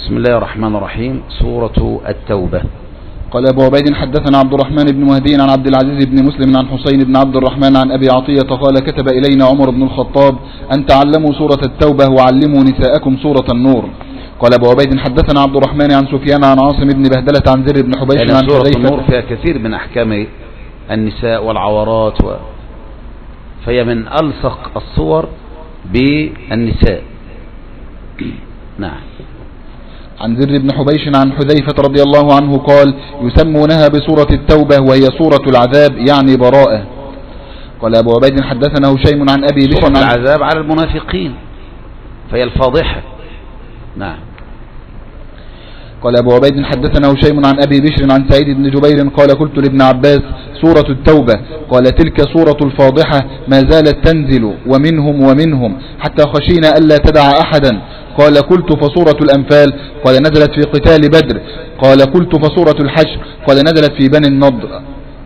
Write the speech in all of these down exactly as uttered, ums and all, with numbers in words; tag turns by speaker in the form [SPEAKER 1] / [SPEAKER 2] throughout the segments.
[SPEAKER 1] بسم الله الرحمن الرحيم. سورة التوبة.
[SPEAKER 2] قال أبو عبيد حدثنا عبد الرحمن بن مهدي عن عبد العزيز بن مسلم عن حسين بن عبد الرحمن عن أبي عطية قال كتب إلينا عمر بن الخطاب أن تعلموا سورة التوبة وعلموا نساءكم سورة النور. قال أبو عبيد حدثنا عبد الرحمن عن سفيان عن عاصم بن بهدلة عن زر بن حبيش
[SPEAKER 1] يعني
[SPEAKER 2] عن
[SPEAKER 1] سورة النور فيها كثير من أحكام النساء والعورات و... فهي من ألصق الصور بالنساء. نعم.
[SPEAKER 2] عن زر بن حبيش عن حذيفة رضي الله عنه قال يسمونها بسورة التوبة وهي سورة العذاب يعني براءة. قال أبو عبيد حدثنا هشيم عن أبي بشر
[SPEAKER 1] سورة العذاب على المنافقين فهي الفاضحة. نعم.
[SPEAKER 2] قال أبو عبيد حدثنا هشيم عن أبي بشر عن سعيد بن جبير قال قلت لابن عباس سورة التوبة قال تلك سورة الفاضحة ما زالت تنزل ومنهم ومنهم حتى خشينا ألا تدع أحدا. قال قلت فسورة الأنفال قال نزلت في قتال بدر. قال قلت فسورة الحشر قال نزلت في بني النضر.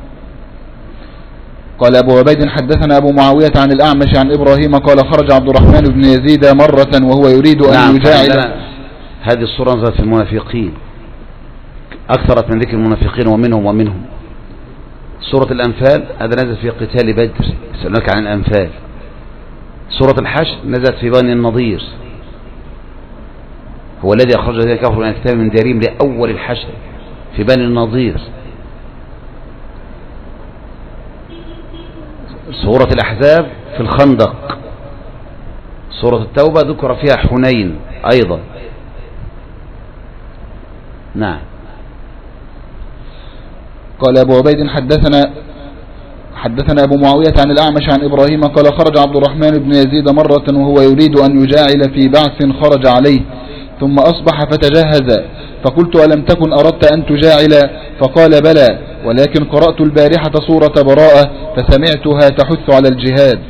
[SPEAKER 2] قال أبو عبيد حدثنا أبو معاوية عن الأعمش عن إبراهيم قال خرج عبد الرحمن بن يزيد مرة وهو يريد أن
[SPEAKER 1] نعم
[SPEAKER 2] يجاعل.
[SPEAKER 1] هذه السورة نزلت في المنافقين، أكثرت من ذكر المنافقين ومنهم ومنهم. سورة الأنفال هذا نزل في قتال بدر، يسألونك عن الأنفال. سورة الحشر نزلت في بني النضير، هو الذي أخرج الذين كفروا من الكتاب من ديارهم لأول الحشر في بني النضير. سورة الأحزاب في الخندق. سورة التوبة ذكر فيها حنين أيضا. نعم.
[SPEAKER 2] قال أبو عبيد حدثنا حدثنا أبو معاوية عن الأعمش عن إبراهيم قال خرج عبد الرحمن بن يزيد مرة وهو يريد أن يجاعل في بعث خرج عليه ثم أصبح فتجهز فقلت ألم تكن أردت أن تجاعل؟ فقال بلى ولكن قرأت البارحة سورة براءة فسمعتها تحث على الجهاد.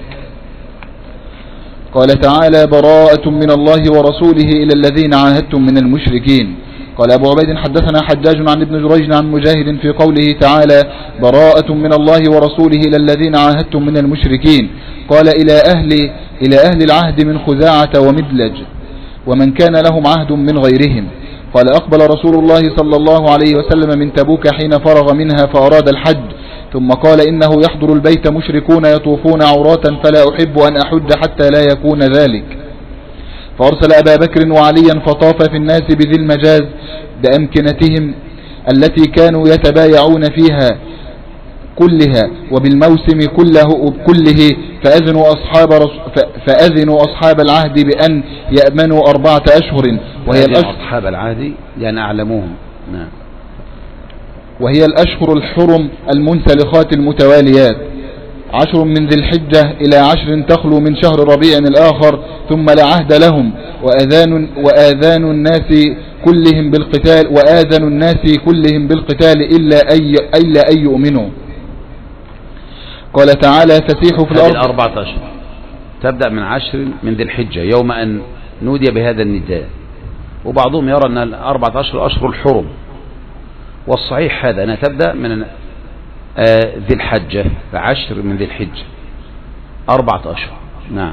[SPEAKER 2] قال تعالى براءة من الله ورسوله إلى الذين عاهدتم من المشركين. قال أبو عبيد حدثنا حجاج عن ابن جريج عن مجاهد في قوله تعالى براءة من الله ورسوله إلى الذين عاهدتم من المشركين. قال إلى أهل, إلى أهل العهد من خزاعة ومدلج ومن كان لهم عهد من غيرهم. قال أقبل رسول الله صلى الله عليه وسلم من تبوك حين فرغ منها فأراد الحج ثم قال إنه يحضر البيت مشركون يطوفون عراة فلا أحب أن أحج حتى لا يكون ذلك. فأرسل أبا بكر وعليا فطاف في الناس بذي المجاز بأمكنتهم التي كانوا يتبايعون فيها كلها وبالموسم كله, كله فأذنوا أصحاب, فأذنوا أصحاب العهد بأن يأمنوا أربعة أشهر وهي الأشهر
[SPEAKER 1] أصحاب العهد يعني أعلموهم. نعم.
[SPEAKER 2] وهي الأشهر الحرم المنسلخات المتواليات عشر من ذي الحجة إلى عشر تخلو من شهر ربيع الآخر ثم لا عهد لهم وآذان, وآذان الناس كلهم بالقتال وآذن الناس كلهم بالقتال إلا أي, إلا أن يؤمنوا. قال تعالى فسيحوا في الأرض.
[SPEAKER 1] الأربعة أشهر تبدأ من عشر من ذي الحجة يوم أن نودي بهذا النداء، وبعضهم يرى أن الأربعة أشهر أشهر الحرم، والصحيح هذا أنها تبدأ من ذي الحجة عشر من ذي الحجة أربعة أشهر. نعم.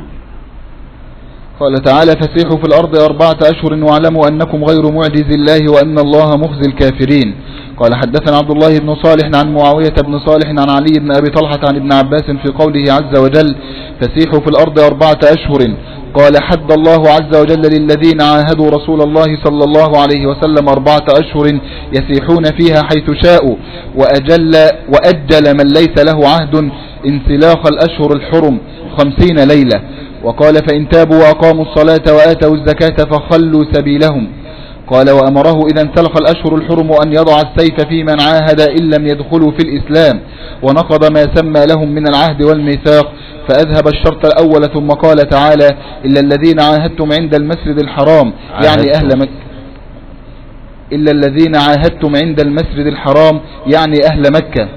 [SPEAKER 2] قال تعالى فسيحوا في الأرض أربعة أشهر واعلموا أنكم غير معجز الله وأن الله مخزي الكافرين. قال حدثنا عبد الله بن صالح عن معاوية بن صالح عن علي بن أبي طلحة عن ابن عباس في قوله عز وجل فسيحوا في الأرض أربعة أشهر. قال حد الله عز وجل للذين عاهدوا رسول الله صلى الله عليه وسلم أربعة أشهر يسيحون فيها حيث شاءوا وأجل, وأجل من ليس له عهد انسلاخ الأشهر الحرم خمسين ليلة. وقال فإن تابوا وأقاموا الصلاة وآتوا الزكاة فخلوا سبيلهم. قال وأمره إذا انسلخ الأشهر الحرم أن يضع السيف في من عاهد إن لم يدخلوا في الإسلام ونقض ما سمى لهم من العهد والميثاق فأذهب الشرط الأول ثم قال تعالى إلا الذين عاهدتم عند المسجد الحرام يعني أهل مكة إلا الذين عاهدتم عند المسجد الحرام يعني أهل مكة.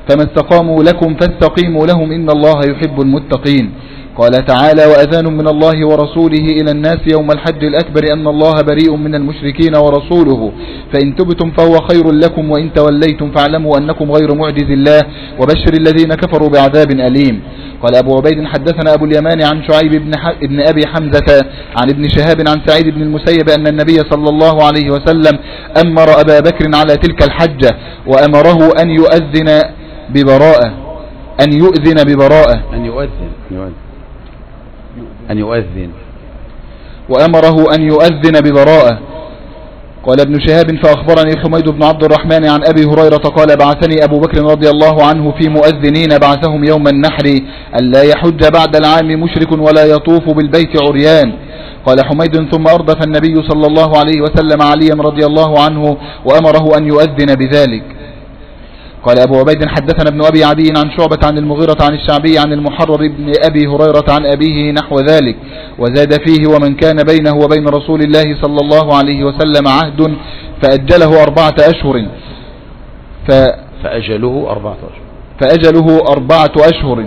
[SPEAKER 2] فما استقاموا لكم فاستقيموا لهم إن الله يحب المتقين. قال تعالى وأذان من الله ورسوله إلى الناس يوم الحج الأكبر أن الله بريء من المشركين ورسوله فإن تبتم فهو خير لكم وإن توليتم فاعلموا أنكم غير معجز الله وبشر الذين كفروا بعذاب أليم. قال أبو عبيد حدثنا أبو اليمان عن شعيب بن, بن أبي حمزة عن ابن شهاب عن سعيد بن المسيب أن النبي صلى الله عليه وسلم أمر أبا بكر على تلك الحجة وأمره أن يؤذن ببراءة أن يؤذن ببراءة
[SPEAKER 1] أن يؤذن يؤذن أن يؤذن
[SPEAKER 2] وأمره أن يؤذن ببراءة. قال ابن شهاب فأخبرني حميد بن عبد الرحمن عن أبي هريرة قال بعثني أبو بكر رضي الله عنه في مؤذنين بعثهم يوم النحر ألا يحج بعد العام مشرك ولا يطوف بالبيت عريان. قال حميد ثم أردف النبي صلى الله عليه وسلم عليا رضي الله عنه وأمره أن يؤذن بذلك. قال أبو عبيد حدثنا ابن أبي عدي عن شعبة عن المغيرة عن الشعبي عن المحرر بن أبي هريرة عن أبيه نحو ذلك وزاد فيه ومن كان بينه وبين رسول الله صلى الله عليه وسلم عهد فأجله أربعة أشهر ف...
[SPEAKER 1] فأجله أربعة أشهر
[SPEAKER 2] فأجله أربعة أشهر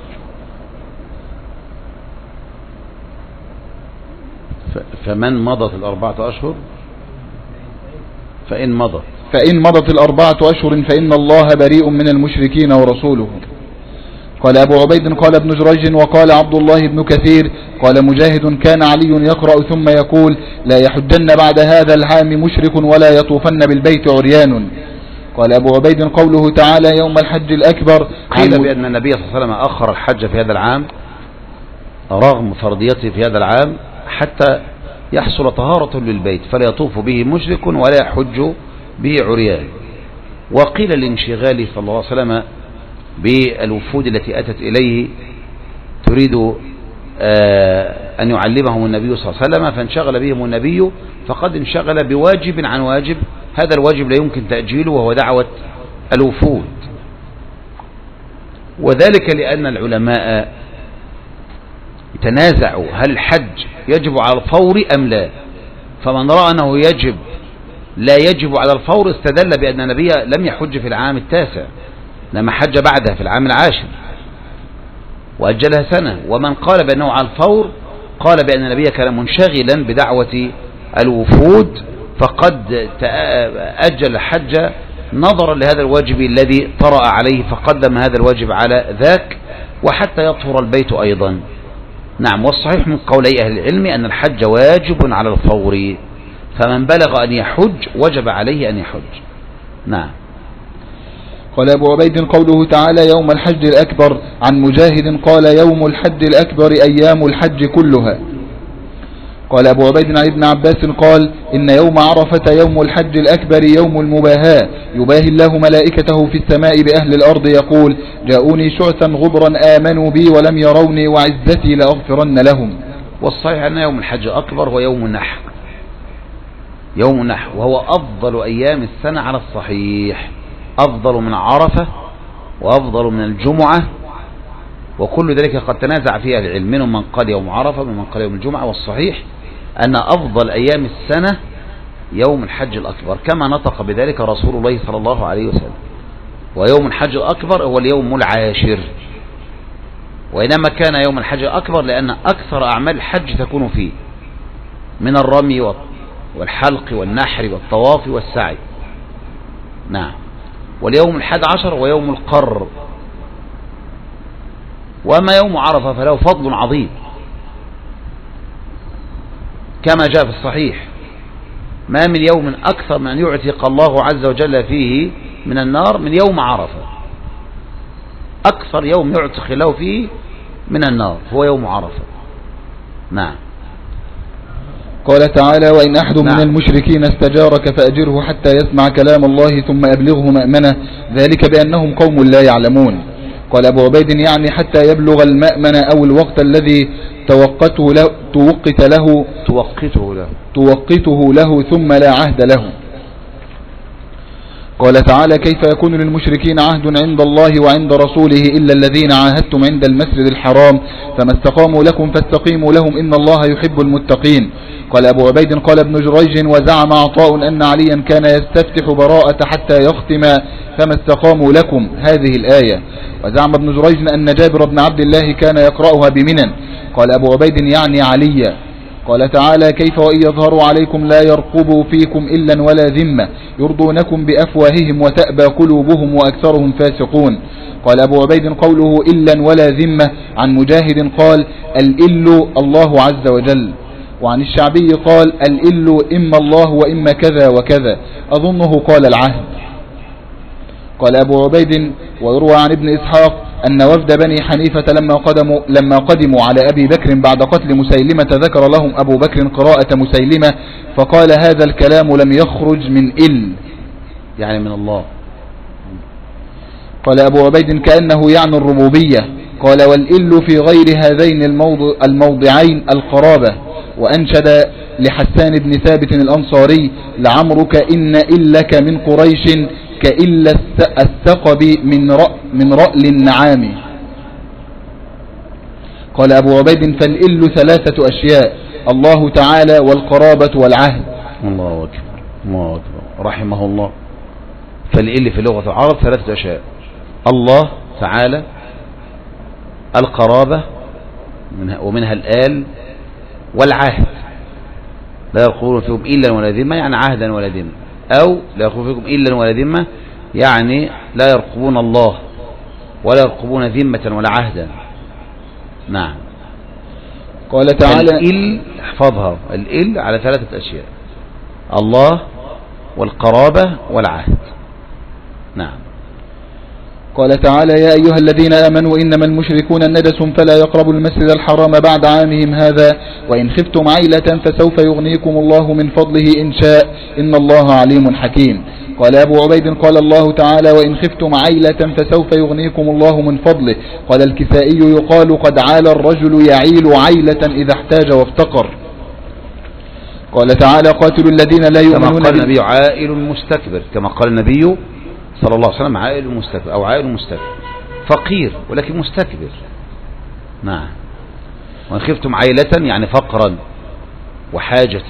[SPEAKER 1] ف... فمن مضت الأربعة أشهر فإن مضت
[SPEAKER 2] فإن مضت الأربعة أشهر فإن الله بريء من المشركين ورسوله. قال أبو عبيد قال ابن جريج وقال عبد الله بن كثير قال مجاهد كان علي يقرأ ثم يقول لا يحجن بعد هذا العام مشرك ولا يطوفن بالبيت عريان. قال أبو عبيد قوله تعالى يوم الحج الأكبر
[SPEAKER 1] قيل بأن النبي صلى الله عليه وسلم أخر الحج في هذا العام رغم فرضيته في هذا العام حتى يحصل طهارة للبيت فلا يطوف به مشرك ولا يحج به عريان. وقيل الانشغال صلى الله عليه وسلم بالوفود التي أتت إليه تريد أن يعلمهم النبي صلى الله عليه وسلم فانشغل بهم النبي فقد انشغل بواجب عن واجب هذا الواجب لا يمكن تأجيله وهو دعوة الوفود. وذلك لأن العلماء تنازعوا هل الحج يجب على الفور أم لا فمن رأى أنه يجب لا يجب على الفور استدل بأن النبي لم يحج في العام التاسع لما حج بعدها في العام العاشر وأجلها سنة. ومن قال بأنه على الفور قال بأن النبي كان منشغلا بدعوة الوفود فقد أجل الحج نظرا لهذا الواجب الذي طرأ عليه فقدم هذا الواجب على ذاك وحتى يطهر البيت أيضا. نعم والصحيح من قولي أهل العلم أن الحج واجب على الفور فمن بلغ أن يحج وجب عليه أن يحج. نعم.
[SPEAKER 2] قال أبو عبيد قوله تعالى يوم الحج الأكبر عن مجاهد قال يوم الحج الأكبر أيام الحج كلها. قال أبو عبيد عن ابن عباس قال إن يوم عرفة يوم الحج الأكبر يوم المباهاة يباهي الله ملائكته في السماء بأهل الأرض يقول جاءوني شعثا غبرا آمنوا بي ولم يروني وعزتي لأغفرن لهم.
[SPEAKER 1] والصحيح أن يوم الحج الأكبر هو يوم النحر يوم النحر وهو أفضل أيام السنة على الصحيح أفضل من عرفة وأفضل من الجمعة وكل ذلك قد تنازع فيها العلم منهم من قال يوم عرفة ومن قال يوم الجمعة والصحيح أن أفضل أيام السنة يوم الحج الأكبر كما نطق بذلك رسول الله صلى الله عليه وسلم. ويوم الحج الأكبر هو اليوم العاشر وإنما كان يوم الحج الأكبر لأن أكثر أعمال الحج تكون فيه من الرمي والحلق والنحر والطواف والسعي. نعم. واليوم الحادي عشر ويوم القر. وما يوم عرفة فله فضل عظيم كما جاء في الصحيح ما من يوم أكثر من أن يعتق الله عز وجل فيه من النار من يوم عرفة أكثر يوم يعتق له فيه من النار هو يوم عرفة. نعم.
[SPEAKER 2] قال تعالى وإن أحد
[SPEAKER 1] نعم.
[SPEAKER 2] من المشركين استجارك فأجره حتى يسمع كلام الله ثم أبلغه مأمنه ذلك بأنهم قوم لا يعلمون. قال أبو عبيد يعني حتى يبلغ المأمن أو الوقت الذي توقته له توقت له
[SPEAKER 1] توقته له
[SPEAKER 2] توقته له ثم لا عهد له. قال تعالى كيف يكون للمشركين عهد عند الله وعند رسوله إلا الذين عاهدتم عند المسجد الحرام فما استقاموا لكم فاستقيموا لهم إن الله يحب المتقين. قال أبو عبيد قال ابن جريج وزعم عطاء أن عليا كان يستفتح براءة حتى يختم فما استقاموا لكم هذه الآية. وزعم ابن جريج أن جابر بن عبد الله كان يقرأها بمنن. قال أبو عبيد يعني عليا. قال تعالى كيف وإن يظهروا عليكم لا يرقبوا فيكم إلا ولا ذمة يرضونكم بأفواههم وتأبى قلوبهم وأكثرهم فاسقون. قال أبو عبيد قوله إلا ولا ذمة عن مجاهد قال الإل الله عز وجل. وعن الشعبي قال الإل إما الله وإما كذا وكذا أظنه قال العهد. قال أبو عبيد ويروى عن ابن إسحاق أن وفد بني حنيفة لما قدموا, لما قدموا على أبي بكر بعد قتل مسيلمة ذكر لهم أبو بكر قراءة مسيلمة فقال هذا الكلام لم يخرج من إل
[SPEAKER 1] يعني من الله.
[SPEAKER 2] قال أبو عبيد كأنه يعني الربوبية. قال والإل في غير هذين الموضع الموضعين القرابة. وأنشد لحسان بن ثابت الأنصاري لعمرك إن إلك من قريش كإلا الثقب من رأ من رأل النعام. قال أبو عبيد فالإل ثلاثة أشياء الله تعالى والقرابة والعهد.
[SPEAKER 1] الله أكبر الله أكبر رحمه الله. فالإل في لغة العرب ثلاثة أشياء الله تعالى القرابة ومنها الآل والعهد. لا يقولون فيكم إلا ولا ذمة يعني عهدا ولا ذمة أو لا يقولون فيكم إلا ولا ذمة يعني لا يرقبون الله ولا يرقبون ذمة ولا عهدا. نعم.
[SPEAKER 2] قال تعالى
[SPEAKER 1] الإل احفظها الإل على ثلاثة أشياء الله والقرابة والعهد. نعم.
[SPEAKER 2] قال تعالى يا أيها الذين آمنوا إنما المشركون نجس فلا يقربوا المسجد الحرام بعد عامهم هذا وإن خفتم عيلة فسوف يغنيكم الله من فضله إن شاء إن الله عليم حكيم. قال أبو عبيد قال الله تعالى وإن خفتم عيلة فسوف يغنيكم الله من فضله. قال الكسائي يقال قد عال الرجل يعيل عيلة إذا احتاج وافتقر. قال تعالى قاتلوا الذين لا يؤمنون
[SPEAKER 1] كما قال النبي عائل مستكبر كما قال النبي صلى الله عليه وسلم عائل مستكبر أو عائل مستكبر فقير ولكن مستكبر. نعم. وإن خفتم عائلة يعني فقرا وحاجة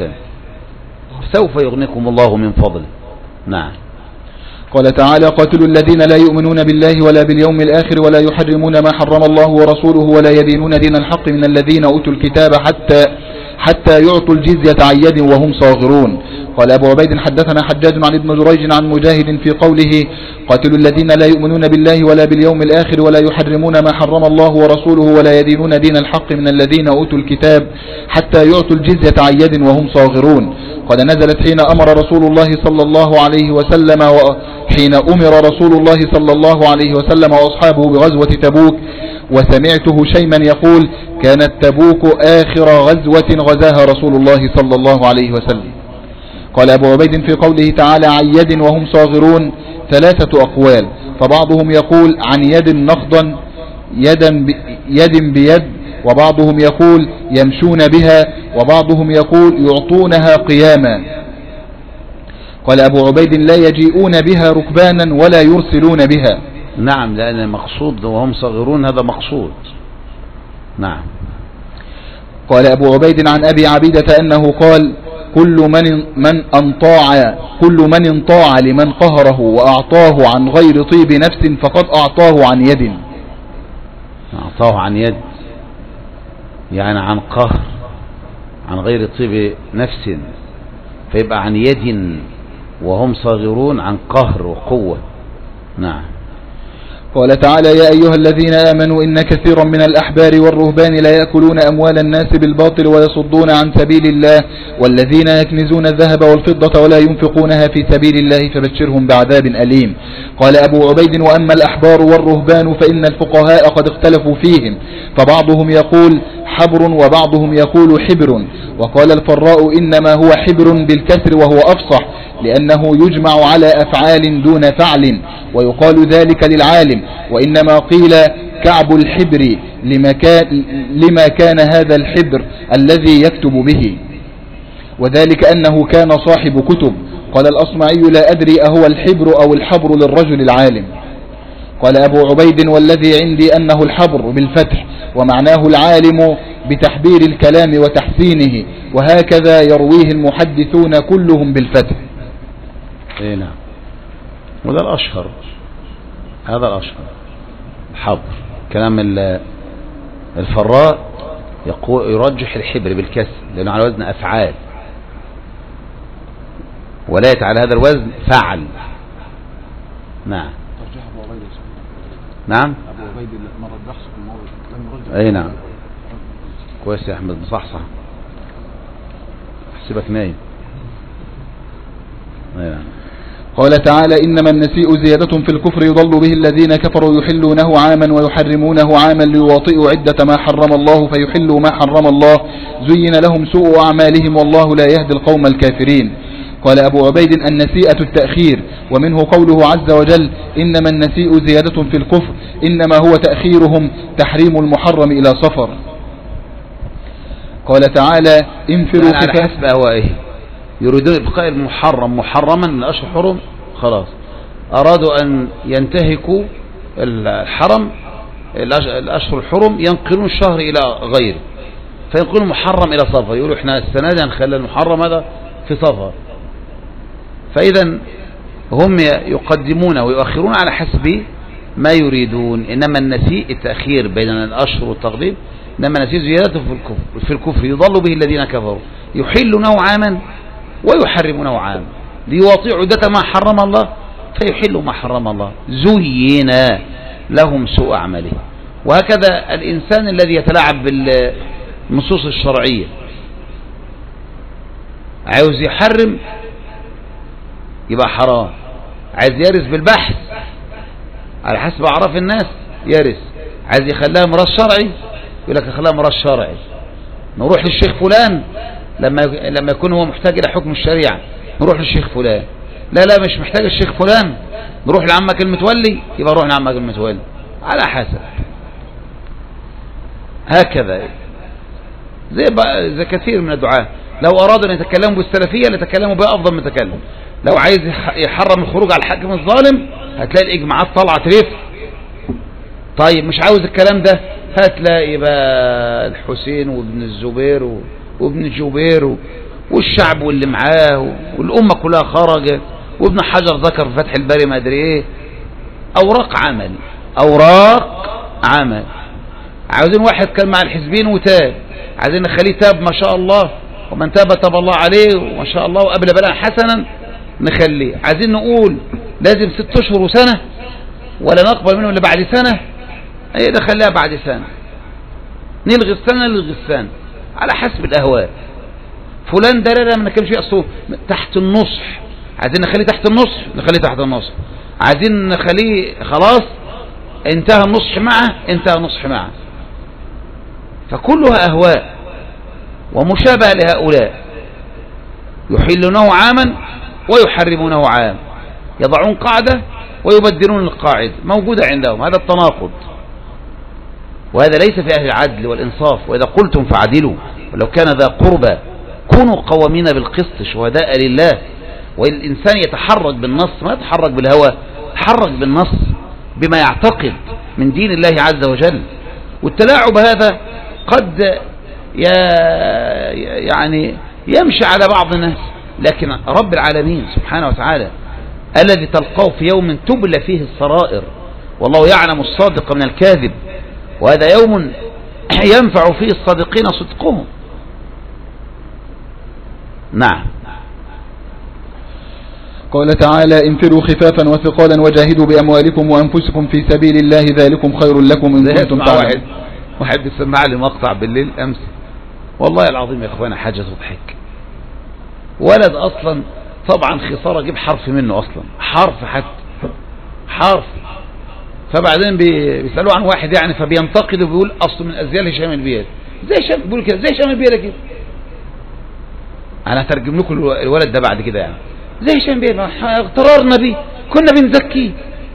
[SPEAKER 1] سوف يغنيكم الله من فضله. نعم.
[SPEAKER 2] قال تعالى قاتلوا الذين لا يؤمنون بالله ولا باليوم الآخر ولا يحرمون ما حرم الله ورسوله ولا يدينون دين الحق من الذين أوتوا الكتاب حتى حتى يعطوا الجزية عن يد وهم صاغرون. قال أبو عبيد حدثنا حجاج عن ابن جريج عن مجاهد في قوله قاتلوا الذين لا يؤمنون بالله ولا باليوم الآخر ولا يحرمون ما حرم الله ورسوله ولا يدينون دين الحق من الذين أوتوا الكتاب حتى يعطوا الجزية عن يد وهم صاغرون. قد نزلت حين أمر رسول الله صلى الله عليه وسلم وحين أمر رسول الله صلى الله عليه وسلم وأصحابه بغزوة تبوك وسمعته شيما يقول كانت تبوك آخر غزوة غزاها رسول الله صلى الله عليه وسلم. قال أبو عبيد في قوله تعالى عن يد وهم صاغرون ثلاثة أقوال فبعضهم يقول عن يد نقضا يدا يد بيد وبعضهم يقول يمشون بها وبعضهم يقول يعطونها قياما. قال أبو عبيد لا يجيئون بها ركبانا ولا يرسلون بها.
[SPEAKER 1] نعم لأن المقصود وهم صغيرون هذا مقصود. نعم.
[SPEAKER 2] قال أبو عبيد عن أبي عبيدة أنه قال كل من من انطاع كل من انطاع لمن قهره وأعطاه عن غير طيب نفس فقد أعطاه عن يد.
[SPEAKER 1] أعطاه عن يد يعني عن قهر عن غير طيب نفس فيبقى عن يد وهم صاغرون عن قهر وقوة. نعم.
[SPEAKER 2] قال تعالى يا أيها الذين آمنوا إن كثيرا من الأحبار والرهبان لا يأكلون أموال الناس بالباطل ويصدون عن سبيل الله والذين يكنزون الذهب والفضة ولا ينفقونها في سبيل الله فبشرهم بعذاب أليم. قال أبو عبيد وأما الأحبار والرهبان فإن الفقهاء قد اختلفوا فيهم فبعضهم يقول حبر وبعضهم يقول حبر. وقال الفراء إنما هو حبر بالكسر وهو أفصح لأنه يجمع على أفعال دون فعل ويقال ذلك للعالم وإنما قيل كعب الحبر لما كان, لما كان هذا الحبر الذي يكتب به وذلك أنه كان صاحب كتب قال الأصمعي لا أدري أهو الحبر أو الحبر للرجل العالم. قال أبو عبيد والذي عندي أنه الحبر بالفتح ومعناه العالم بتحبير الكلام وتحسينه، وهكذا يرويه المحدثون كلهم بالفتح.
[SPEAKER 1] اي نعم، وده الأشهر، هذا الأشهر حبر. كلام الفراء يقول يرجح الحبر بالكسر لأنه على وزن أفعال، ولا على هذا الوزن فعل. نعم نعم
[SPEAKER 2] أبو عبيد ما رجحش في الموضوع.
[SPEAKER 1] أي نعم، كويس يا أحمد، مصحصح، احسبك نايم. أي نعم.
[SPEAKER 2] قال تعالى إنما النسيء زيادة في الكفر يضل به الذين كفروا يحلونه عاما ويحرمونه عاما ليواطئوا عدة ما حرم الله فيحلوا ما حرم الله زين لهم سوء أعمالهم والله لا يهدي القوم الكافرين. قال أبو عبيد النسيئة التأخير، ومنه قوله عز وجل إنما النسيء زيادة في الكفر إنما هو تأخيرهم تحريم المحرم إلى صفر. قال تعالى انفروا
[SPEAKER 1] على حسب أهوائه، يريدون إبقاء المحرم محرما من الأشهر الحرم، خلاص أرادوا أن ينتهكوا الحرم الأشهر الحرم ينقلون الشهر إلى غيره، فينقلون محرم إلى صفر، يقولوا إحنا السنة دي هنخلي المحرم هذا في صفر. فإذا هم يقدمون ويؤخرون على حسب ما يريدون. إنما النسيء التأخير بين الأشهر والتقديم، إنما النسيء زيادة في الكفر, في الكفر يضل به الذين كفروا يحلونه عاما ويحرمونه عاما ليواطئوا عدة ما حرم الله فيحلوا ما حرم الله زين لهم سوء أعماله. وهكذا الإنسان الذي يتلاعب بالنصوص الشرعية عاوز يحرم يبقى حرام، عايز يرث بالبحث على حسب أعراف الناس يرث، عايز يخليها ميراث شرعي يقول لك خليها ميراث شرعي. نروح للشيخ فلان لما لما يكون هو محتاج إلى حكم الشريعة نروح للشيخ فلان، لا لا مش محتاج الشيخ فلان نروح لعمك المتولي، يبقى نروح لعمك المتولي على حسب. هكذا زي زي كثير من الدعاة لو أرادوا أن يتكلموا بالسلفية لتكلموا بها أفضل من تكلم. لو عايز يحرم الخروج على الحاكم الظالم هتلاقي الإجماعات طلعت ريف. طيب مش عاوز الكلام ده هتلاقي بقى الحسين وابن الزبير وابن الجبير والشعب واللي معاه والأمة كلها خرجت، وابن حجر ذكر في فتح الباري ما أدري إيه، أوراق عمل أوراق عمل. عاوزين واحد كان مع الحزبين وتاب، عايزين نخليه تاب ما شاء الله، ومن تاب تاب الله عليه وما شاء الله وقبل بلاء حسنا نخليه. عايزين نقول لازم ست اشهر وسنة ولا نقبل منه اللي بعد سنة، ايه نخليها بعد سنة، نلغي السنة نلغي السنة على حسب الأهواء. فلان ده لا ما نكلمش أصله تحت النصح، عايزين نخليه تحت النصح نخليه تحت النصح، عايزين نخليه خلاص انتهى النصح معه انتهى النصح معه. فكلها أهواء ومشابه لهؤلاء، يحلونه عاما ويحرمونه عام، يضعون قاعدة ويبدلون القاعدة، موجودة عندهم. هذا التناقض، وهذا ليس في أهل العدل والإنصاف. وإذا قلتم فعدلوا ولو كان ذا قربى كونوا قوامين بالقسط شهداء لله. والإنسان يتحرك بالنص ما يتحرك بالهوى، يتحرك بالنص بما يعتقد من دين الله عز وجل. والتلاعب هذا قد يعني يمشي على بعض الناس، لكن رب العالمين سبحانه وتعالى الذي تلقاه في يوم تبلى فيه السرائر والله يعلم الصادق من الكاذب، وهذا يوم ينفع فيه الصادقين صدقهم. نعم.
[SPEAKER 2] قال تعالى انفروا خفافا وثقالا وجاهدوا بأموالكم وأنفسكم في سبيل الله ذلكم خير لكم إن كنتم تعلمون.
[SPEAKER 1] واحد واحد بيسمع لي مقطع بالليل أمس، والله العظيم يا إخوانا حاجة تضحك. ولد أصلا طبعا خسارة جيب حرف منه أصلا، حرف حتى حرف. فبعدين بيسألوا عن واحد يعني فبينتقد وبيقول أصله من أزيال هشام البيلي. زي هشام بيقول كده زي هشام البيلي كده. أنا هترجم لكم الولد ده بعد كده يعني زي هشام البيلي اغتررنا بيه كنا بنزكيه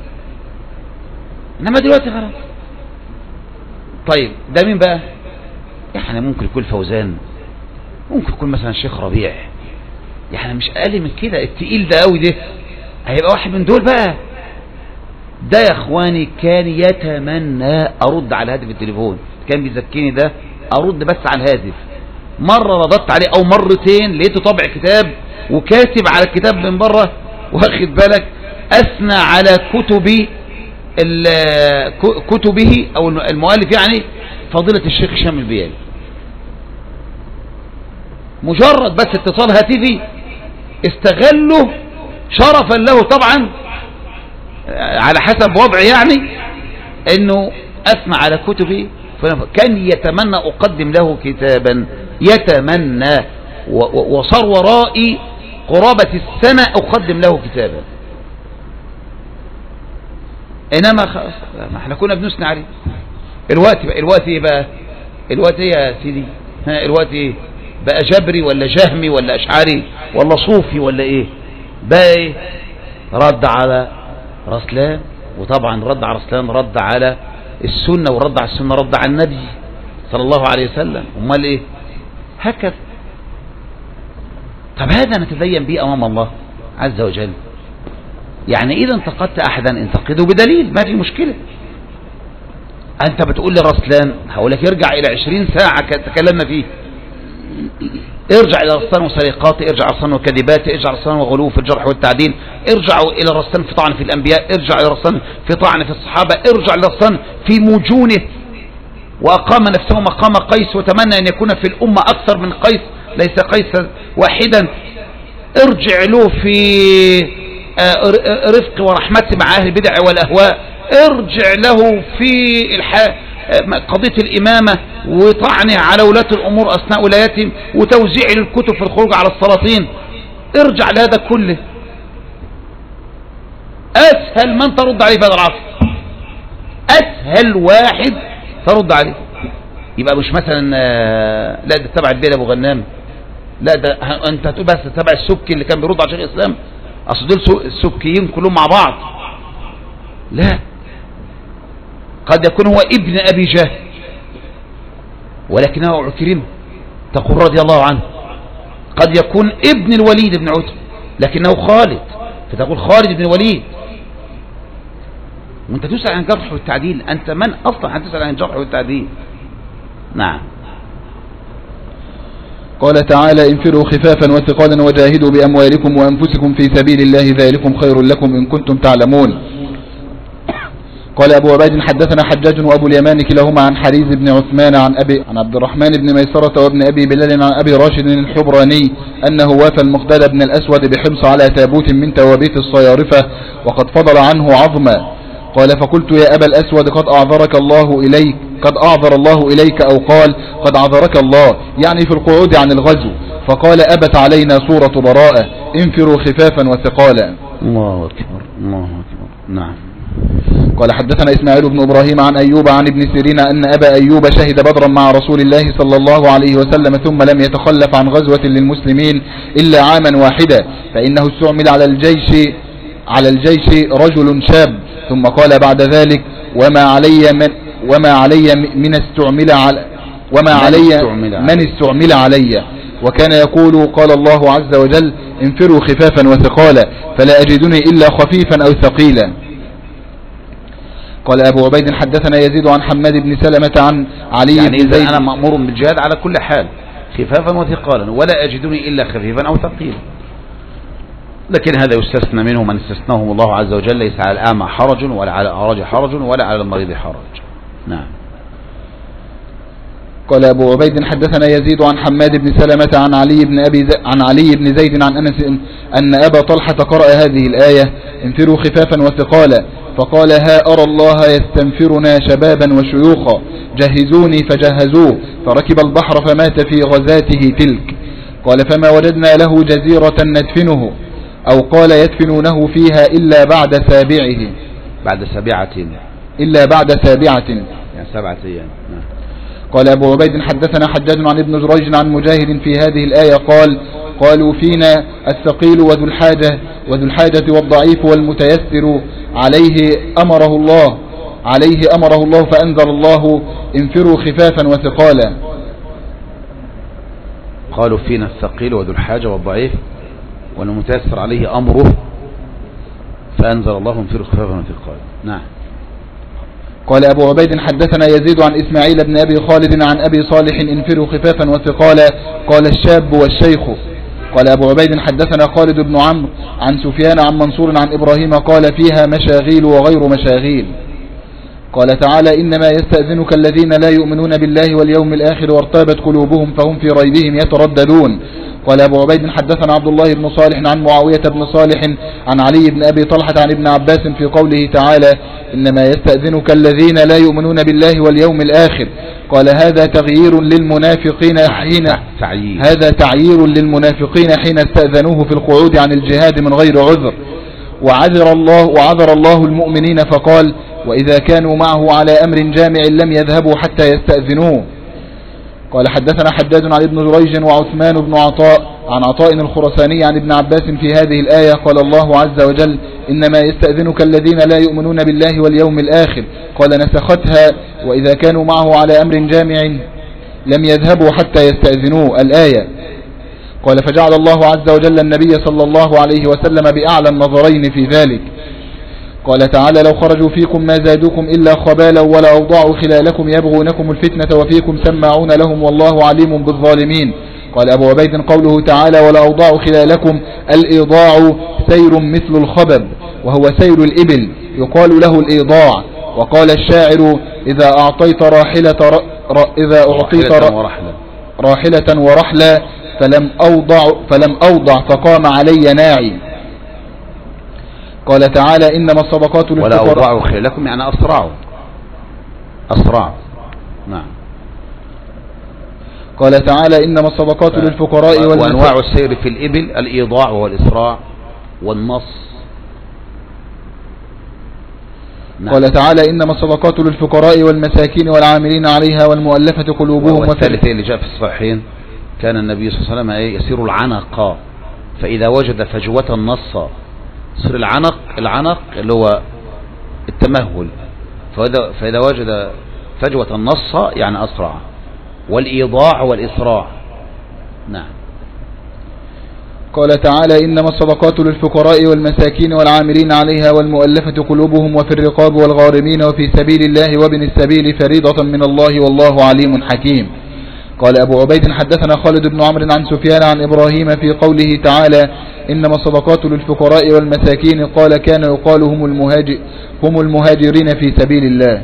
[SPEAKER 1] إنما دلوقتي خلاص. طيب ده مين بقى؟ يعني ممكن يكون فوزان، ممكن يكون مثلا الشيخ ربيع، يعني مش اقل من كده. التقيل ده قوي ده هيبقى واحد من دول بقى. ده يا اخواني كان يتمنى ارد على هاتف التليفون، كان بيذكيني ده ارد بس على الهاتف. مرة رددت عليه او مرتين، لقيته طبع كتاب وكاتب على الكتاب من بره، واخد بالك، اثنى على كتب كتبه او المؤلف يعني فضيلة الشيخ هشام البيالي. مجرد بس اتصال هاتفي استغله شرفا له طبعا على حسب وضعه، يعني انه اثنى على كتبه. كان يتمنى اقدم له كتابا، يتمنى، وصار ورائي قرابة السنة اقدم له كتابا. انما خلاص ما احنا كنا بنثني عليه. الوقت بقى الوقت ايه بقى؟ الوقت ايه يا سيدي؟ ها الوقت ايه بقى؟ جبري ولا جهمي ولا اشعري ولا صوفي ولا ايه بقى؟ ايه؟ رد على رسلان، وطبعا رد على رسلان رد على السنة، ورد على السنة رد على النبي صلى الله عليه وسلم. امال ايه؟ هكذا. طب هذا نتدين به امام الله عز وجل. يعني اذا انتقدت احدا انتقده بدليل، ما في مشكلة. انت بتقول لرسلان، هقول لك ارجع الى عشرين ساعة تكلمنا فيه، ارجع الى رسلان وسرقاته، ارجع رسلان وكذباته، ارجع رسلان وغلو في الجرح والتعديل، ارجعوا الى رسلان في طعن في الانبياء، ارجع الى رسلان في طعن في الصحابة، ارجع الى رسلان في موجونه، واقام نفسه مقام قيس وتمنى ان يكون في الامة اكثر من قيس، ليس قيس واحدا. ارجع له في رفق ورحمته مع اهل البدع والاهواء، ارجع له في قضية الإمامة وطعنه على ولاة الأمور أثناء ولايتهم وتوزيع الكتب في الخروج على السلاطين، ارجع لهذا كله. أسهل من ترد عليه في هذا العصر، أسهل واحد ترد عليه. يبقى مش مثلا لا ده تبع البيل أبو غنام، لا ده أنت هتقول بس تبع السبكي اللي كان بيرد على شيخ الإسلام، أصل دول السبكيين كلهم مع بعض. لا، قد يكون هو ابن أبي جهل ولكنه عكرمة تقول رضي الله عنه، قد يكون ابن الوليد بن عتبة لكنه خالد فتقول خالد بن الوليد. وانت تسأل عن الجرح والتعديل، انت من اصلا هتسأل عن الجرح والتعديل؟ نعم.
[SPEAKER 2] قال تعالى انفروا خفافا وثقالا وجاهدوا بأموالكم وأنفسكم في سبيل الله ذلكم خير لكم إن كنتم تعلمون. قال أبو عبيد حدثنا حجاج وأبو اليمان كلاهما عن حريز بن عثمان عن أبي عن عبد الرحمن بن ميسرة وابن أبي بلال عن أبي راشد الحبراني أنه وافى المقداد بن الأسود بحمص على تابوت من توابيت الصيارفة وقد فضل عنه عظما. قال فقلت يا أبا الأسود قد أعذرك الله إليك قد أعذر الله إليك أو قال قد أعذرك الله، يعني في القعود عن الغزو. فقال أبت علينا صورة براءة انفروا خفافا وثقالا.
[SPEAKER 1] الله أكبر الله أكبر. نعم.
[SPEAKER 2] قال حدثنا إسماعيل بن إبراهيم عن أيوب عن ابن سيرين أن أبا أيوب شهد بدرا مع رسول الله صلى الله عليه وسلم ثم لم يتخلف عن غزوة للمسلمين إلا عاما واحدا، فإنه استعمل على الجيش على الجيش رجل شاب. ثم قال بعد ذلك وما علي من وما علي من استعمل على وما علي من استعمل علي، وكان يقول قال الله عز وجل انفروا خفافا وثقالا فلا أجدني إلا خفيفا أو ثقيلا. قال أبو عبيد حدثنا يزيد عن حماد بن سلمة عن علي
[SPEAKER 1] يعني
[SPEAKER 2] بن زيد.
[SPEAKER 1] أنا مأمور بالجهاد على كل حال خفافا وثقالا ولا أجدني إلا خفيفا أو ثقيلا، لكن هذا يستثنى منه من استثناهم الله عز وجل، ليس على الأعمى حرج ولا على الأعرج حرج ولا على المريض حرج. نعم.
[SPEAKER 2] قال أبو عبيد حدثنا يزيد عن حماد بن سلمة عن علي بن أبي زي عن علي بن زيد عن أنس أن أبا طلحة قرأ هذه الآية انفروا خفافا وثقالا فقال ها أرى الله يستنفرنا شبابا وشيوخا جهزوني فجهزوه فركب البحر فمات في غزاته تلك. قال فما وجدنا له جزيرة ندفنه أو قال يدفنونه فيها إلا بعد سابعه
[SPEAKER 1] بعد سابعة
[SPEAKER 2] إلا بعد سابعة
[SPEAKER 1] يعني سبعة أيام.
[SPEAKER 2] قال أبو عبيد حدثنا حجاج عن ابن جريج عن مجاهد في هذه الآية قال قالوا فينا الثقيل وذو الحاجة وذو الحاجة والضعيف والمتيسر عليه أمره الله عليه أمره الله فأنزل الله انفروا خفافا وثقالا.
[SPEAKER 1] قالوا فينا الثقيل وذو الحاجة والضعيف والمتيسر عليه أمره، فأنزل الله انفروا خفافا وثقالا. نعم.
[SPEAKER 2] قال أبو عبيد حدثنا يزيد عن إسماعيل بن أبي خالد عن أبي صالح انفروا خفافا وثقالا قال الشاب والشيخ. قال أبو عبيد حدثنا خالد بن عمرو عن سفيان عن منصور عن إبراهيم قال فيها مشاغيل وغير مشاغيل. قال تعالى إنما يستأذنك الذين لا يؤمنون بالله واليوم الآخر وارتابت قلوبهم فهم في ريبهم يترددون. قال أبو عبيد حدثنا عبد الله بن صالح عن معاوية بن صالح عن علي بن أبي طلحة عن ابن عباس في قوله تعالى إنما يستأذنك الذين لا يؤمنون بالله واليوم الآخر. قال هذا تغيير للمنافقين حين
[SPEAKER 1] تعيير.
[SPEAKER 2] هذا تعيير للمنافقين حين استأذنوه في القعود عن الجهاد من غير عذر، وعذر الله وعذر الله المؤمنين فقال وإذا كانوا معه على أمر جامع لم يذهبوا حتى يستأذنوه. قال حدثنا حجاج عن ابن جريج وعثمان بن عطاء عن عطاء الخرساني عن ابن عباس في هذه الآية قال الله عز وجل إنما يستأذنك الذين لا يؤمنون بالله واليوم الآخر. قال نسختها وإذا كانوا معه على أمر جامع لم يذهبوا حتى يستأذنوه الآية. قال فجعل الله عز وجل النبي صلى الله عليه وسلم بأعلى النظرين في ذلك. قال تعالى لو خرجوا فيكم ما زادوكم إلا خبالا ولا أوضعوا خلالكم يبغونكم الفتنة وفيكم سماعون لهم والله عليم بالظالمين. قال أبو عبيد قوله تعالى ولا أوضعوا خلالكم الإيضاع سير مثل الخبب وهو سير الإبل يقال له الإيضاع. وقال الشاعر إذا أعطيت راحلة ر... ر... إذا أعطيت ر...
[SPEAKER 1] ورحلة
[SPEAKER 2] راحلة ورحلة فلم أوضع فلم أوضع فقام علي ناعي. قال تعالى إنما الصدقات
[SPEAKER 1] ولا أوضعوا خيلكم يعني أسرعوا أسرعوا. نعم. قال تعالى إنما الصدقات ف... للفقراء و... وأنواع السير في الإبل الإيضاع والإسراع والنص.
[SPEAKER 2] نعم. قال تعالى إنما الصدقات للفقراء والمساكين والعاملين عليها والمؤلفة قلوبهم.
[SPEAKER 1] والثالث اللي جاء في الصحيحين كان النبي صلى الله عليه وسلم يسير العنق فإذا وجد فجوة النص صير العنق العنق اللي هو التمهل فإذا, فإذا وجد فجوة النص يعني أسرع. والإيضاع والإسراع. نعم.
[SPEAKER 2] قال تعالى إنما الصدقات للفقراء والمساكين والعاملين عليها والمؤلفة قلوبهم وفي الرقاب والغارمين وفي سبيل الله وابن السبيل فريضة من الله والله عليم حكيم. قال أبو عبيد حدثنا خالد بن عمرو عن سفيان عن إبراهيم في قوله تعالى إنما الصدقات للفقراء والمساكين قال كان يقال هم المهاجر هم المهاجرين في سبيل الله.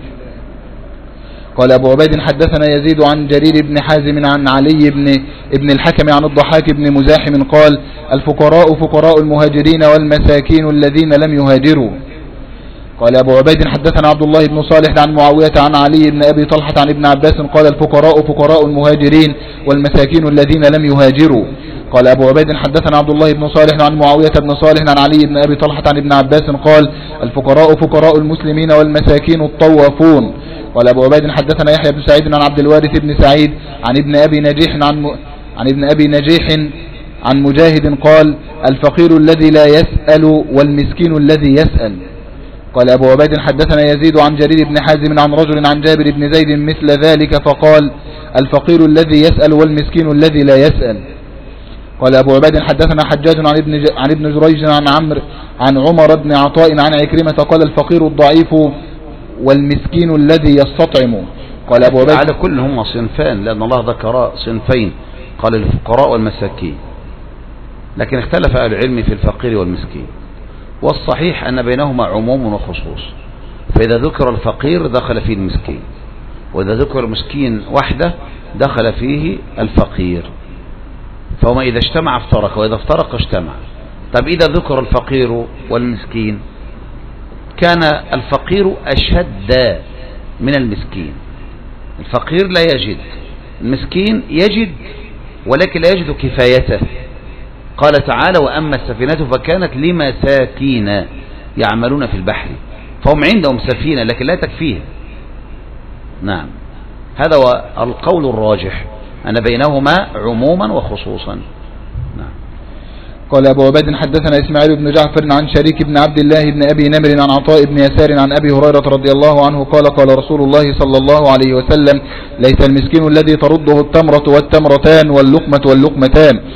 [SPEAKER 2] قال أبو عبيد حدثنا يزيد عن جرير بن حازم عن علي بن ابن الحكم عن الضحاك بن مزاحم قال الفقراء فقراء المهاجرين والمساكين الذين لم يهاجروا. قال أبو عبيد حدثنا عبد الله بن صالح عن معاوية عن علي بن أبي طلحة عن ابن عباس قال الفقراء فقراء المهاجرين والمساكين الذين لم يهاجروا. قال أبو عبيد حدثنا عبد الله بن صالح عن معاوية بن صالح عن علي بن أبي طلحة عن ابن عباس قال الفقراء فقراء المسلمين والمساكين الطوافون. قال أبو عبيد حدثنا يحيى بن سعيد عن عبد الوارث بن سعيد عن ابن أبي نجيح عن, م... عن ابن أبي نجيح عن مجاهد قال الفقير الذي لا يسأل والمسكين الذي يسأل. قال أبو عبيد حدثنا يزيد عن جرير بن حازم عن رجل عن جابر بن زيد مثل ذلك فقال الفقير الذي يسأل والمسكين الذي لا يسأل. قال أبو عبيد حدثنا حجاج عن ابن, ج... عن ابن جريج عن عمرو عن عمر بن عطاء عن عكرمة قال الفقير الضعيف والمسكين الذي يستطعم. قال أبو عبيد
[SPEAKER 1] على كل هم صنفان لأن الله ذكر صنفين قال الفقراء والمساكين لكن اختلف أهل العلم في الفقير والمسكين والصحيح أن بينهما عموم وخصوص فإذا ذكر الفقير دخل فيه المسكين وإذا ذكر المسكين وحده دخل فيه الفقير فهما إذا اجتمع افترق وإذا افترق اجتمع. طب إذا ذكر الفقير والمسكين كان الفقير أشد من المسكين. الفقير لا يجد المسكين يجد ولكن لا يجد كفايته. قال تعالى وأما السفينة فكانت لمساكين يعملون في البحر فهم عندهم سفينة لكن لا تكفيهم. نعم هذا هو القول الراجح أن بينهما عموما وخصوصا. نعم.
[SPEAKER 2] قال أبو عبيد حدثنا إسماعيل بن جعفر عن شريك بن عبد الله بن أبي نمر عن عطاء بن يسار عن أبي هريرة رضي الله عنه قال قال رسول الله صلى الله عليه وسلم ليس المسكين الذي ترده التمرة والتمرتان واللقمة واللقمتان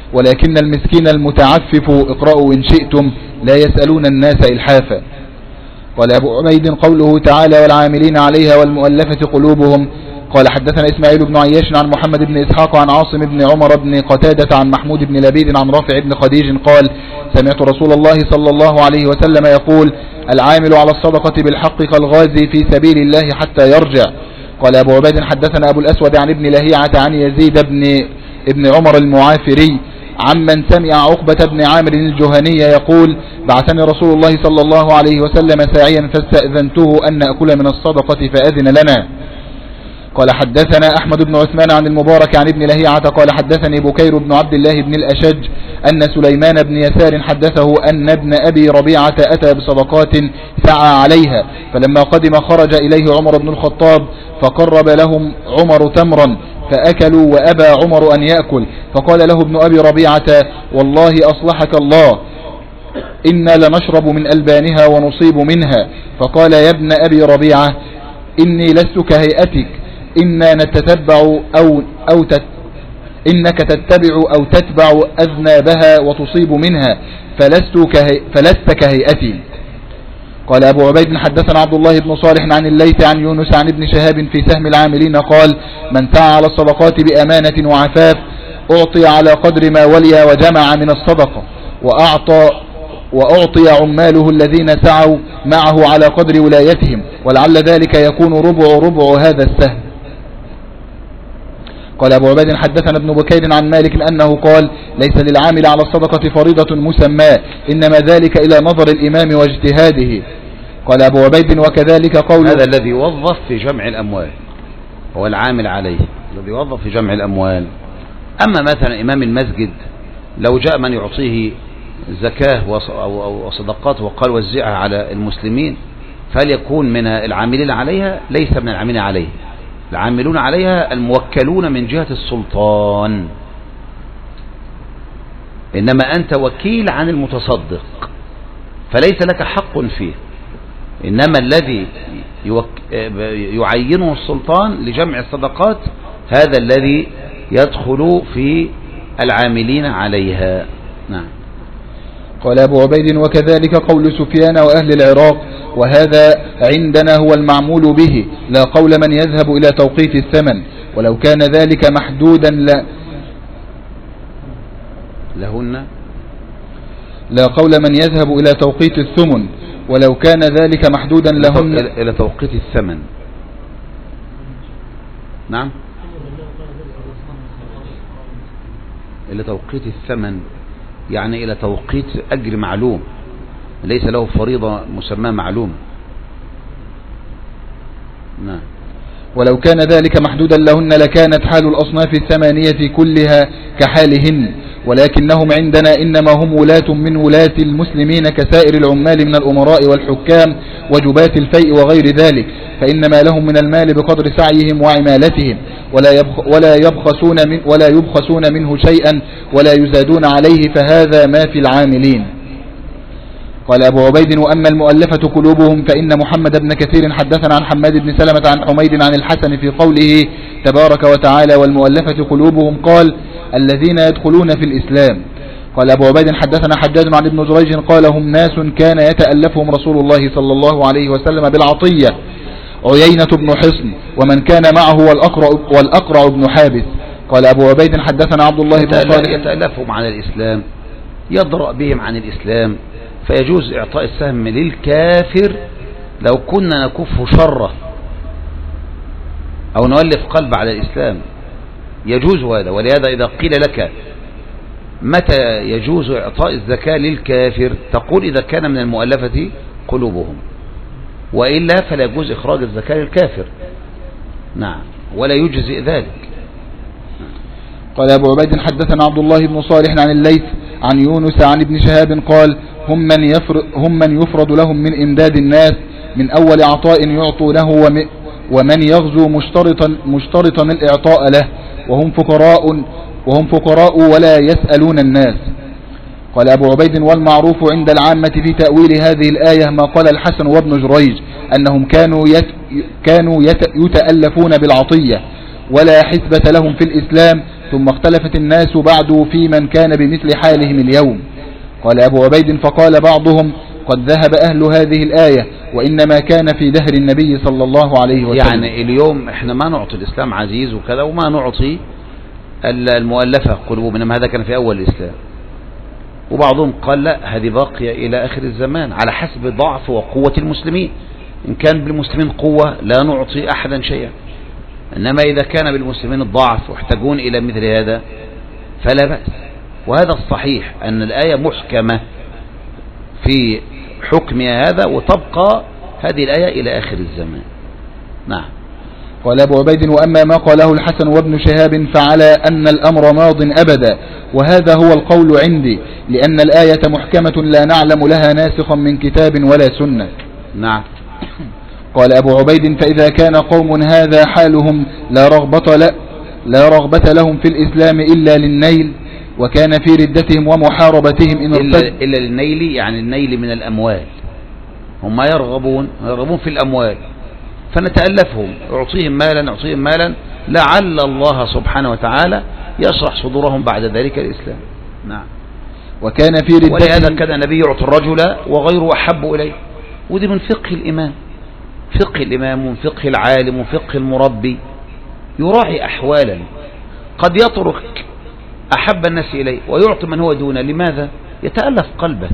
[SPEAKER 2] ولكن المسكين المتعفف اقرأوا إن شئتم لا يسألون الناس إلحافا. قال أبو عبيد قوله تعالى والعاملين عليها والمؤلفة قلوبهم. قال حدثنا إسماعيل بن عياش عن محمد بن إسحاق عن عاصم بن عمر بن قتادة عن محمود بن لبيد عن رافع بن خديج قال سمعت رسول الله صلى الله عليه وسلم يقول العامل على الصدقة بالحق كالغازي في سبيل الله حتى يرجع. قال أبو عبيد حدثنا أبو الأسود عن ابن لهيعة عن يزيد بن ابن عمر المعافري عمن سمع عقبة بن عامر الجهني يقول بعثني رسول الله صلى الله عليه وسلم ساعيا فاستأذنته أن نأكل من الصدقة فأذن لنا. قال حدثنا أحمد بن عثمان عن المبارك عن ابن لهيعة قال حدثني بكير بن عبد الله بن الأشج أن سليمان بن يسار حدثه أن ابن أبي ربيعة أتى بصدقات سعى عليها فلما قدم خرج إليه عمر بن الخطاب فقرب لهم عمر تمرا فأكلوا وأبى عمر أن يأكل فقال له ابن أبي ربيعة والله أصلحك الله إنا لنشرب من ألبانها ونصيب منها. فقال يا ابن أبي ربيعة إني لست كهيئتك إنا نتتبع أو, أو تت إنك تتبع أو تتبع أذنابها وتصيب منها فلست, كهي فلست كهيئتي. قال أبو عبيد حدثنا عبد الله بن صالح عن الليث عن يونس عن ابن شهاب في سهم العاملين قال من سعى على الصدقات بأمانة وعفاف أعطي على قدر ما ولي وجمع من الصدقة وأعطى وأعطي عماله الذين سعوا معه على قدر ولايتهم ولعل ذلك يكون ربع ربع هذا السهم. قال أبو عبيد حدثنا ابن بكير عن مالك أنه قال ليس للعامل على الصدقة فريضة مسمى إنما ذلك إلى نظر الإمام واجتهاده. قال أبو عبيد وكذلك قول
[SPEAKER 1] هذا الذي وظف في جمع الأموال هو العامل عليه الذي وظف في جمع الأموال. أما مثلا إمام المسجد لو جاء من يعطيه زكاة أو صدقات وقال وزعها على المسلمين فهل يكون من العاملين عليها؟ ليس من العاملين عليه. العاملون عليها الموكلون من جهة السلطان إنما أنت وكيل عن المتصدق فليس لك حق فيه إنما الذي يعينه السلطان لجمع الصدقات هذا الذي يدخل في العاملين عليها. نعم.
[SPEAKER 2] قال أبو عبيد وكذلك قول سفيان وأهل العراق وهذا عندنا هو المعمول به لا قول من يذهب إلى توقيت الثمن ولو كان ذلك محدودا لا
[SPEAKER 1] لهن
[SPEAKER 2] لا قول من يذهب إلى توقيت الثمن ولو كان ذلك محدودا لهن
[SPEAKER 1] إلى توقيت الثمن. نعم إلى توقيت الثمن يعني إلى توقيت أجر معلوم ليس له فريضة مسمى معلوم. نعم.
[SPEAKER 2] ولو كان ذلك محدودا لهن لكانت حال الأصناف الثمانية كلها كحالهن ولكنهم عندنا إنما هم ولاة من ولاة المسلمين كسائر العمال من الأمراء والحكام وجبات الفيء وغير ذلك فإنما لهم من المال بقدر سعيهم وعمالتهم ولا يبخ ولا يبخسون من ولا يبخسون منه شيئا ولا يزادون عليه فهذا ما في العاملين. قال أبو عبيد وأما المؤلفة قلوبهم فإن محمد بن كثير حدثنا عن حماد بن سلمة عن حميد عن الحسن في قوله تبارك وتعالى والمؤلفة قلوبهم قال الذين يدخلون في الإسلام. قال أبو عبيد حدثنا حجاج عن ابن جريج قال هم ناس كان يتألفهم رسول الله صلى الله عليه وسلم بالعطية عيينة بن حصن ومن كان معه والأقرع, والأقرع بن حابس. قال أبو عبيد حدثنا عبد الله بن صالح
[SPEAKER 1] يتألفهم عن الإسلام يضرأ بهم عن الإسلام فيجوز إعطاء السهم للكافر لو كنا نكف شره أو نؤلف قلب على الإسلام يجوز هذا. ولهذا إذا قيل لك متى يجوز إعطاء الزكاة للكافر تقول إذا كان من المؤلفة قلوبهم وإلا فلا يجوز إخراج الزكاة للكافر. نعم ولا يجزئ ذلك.
[SPEAKER 2] قال أبو عبيد حدثنا عبد الله بن صالح عن الليث عن يونس عن ابن شهاب قال هم من, يفرد هم من يفرد لهم من إمداد الناس من أول عطاء يعطونه ومن يغزو مشترطا, مشترطا الإعطاء له وهم فقراء, وهم فقراء ولا يسألون الناس. قال أبو عبيد والمعروف عند العامة في تأويل هذه الآية ما قال الحسن وابن جريج أنهم كانوا, يت كانوا يت يتألفون بالعطية ولا حسبة لهم في الإسلام، ثم اختلفت الناس بعد في من كان بمثل حالهم اليوم. قال أبو عبيد فقال بعضهم قد ذهب أهل هذه الآية وإنما كان في دهر النبي صلى الله عليه وسلم.
[SPEAKER 1] يعني اليوم احنا ما نعطي الإسلام عزيز وكذا وما نعطي المؤلفة قلوبهم، إنما هذا كان في أول الإسلام. وبعضهم قال لا، هذه باقية إلى آخر الزمان على حسب ضعف وقوة المسلمين. إن كان بالمسلمين قوة لا نعطي أحدا شيئا، إنما إذا كان بالمسلمين الضعف واحتاجون إلى مثل هذا فلا بأس. وهذا الصحيح أن الآية محكمة في حكمها هذا، وتبقى هذه الآية إلى آخر الزمان. نعم.
[SPEAKER 2] قال أبو عبيد وأما ما قاله الحسن وابن شهاب فعلى أن الأمر ماض أبدا، وهذا هو القول عندي، لأن الآية محكمة لا نعلم لها ناسخا من كتاب ولا سنة.
[SPEAKER 1] نعم.
[SPEAKER 2] قال أبو عبيد فإذا كان قوم هذا حالهم لا رغبة, لا, لا رغبة لهم في الإسلام إلا للنيل، وكان في ردتهم ومحاربتهم إن
[SPEAKER 1] إلا, إلا للنيل، يعني النيل من الأموال. هم يرغبون يرغبون في الأموال، فنتألفهم، أعطيهم مالا أعطيهم مالا لعل الله سبحانه وتعالى يشرح صدورهم بعد ذلك الإسلام. نعم.
[SPEAKER 2] وكان في ردتهم،
[SPEAKER 1] ولهذا كان النبي يعطي الرجل وغيره أحب إليه. ودي من فقه الإمام، فقه الإمام ومن فقه العالم ومن فقه المربي، يراعي أحوالا. قد يترك أحب الناس إليه ويعطي من هو دونه. لماذا؟ يتألف قلبه.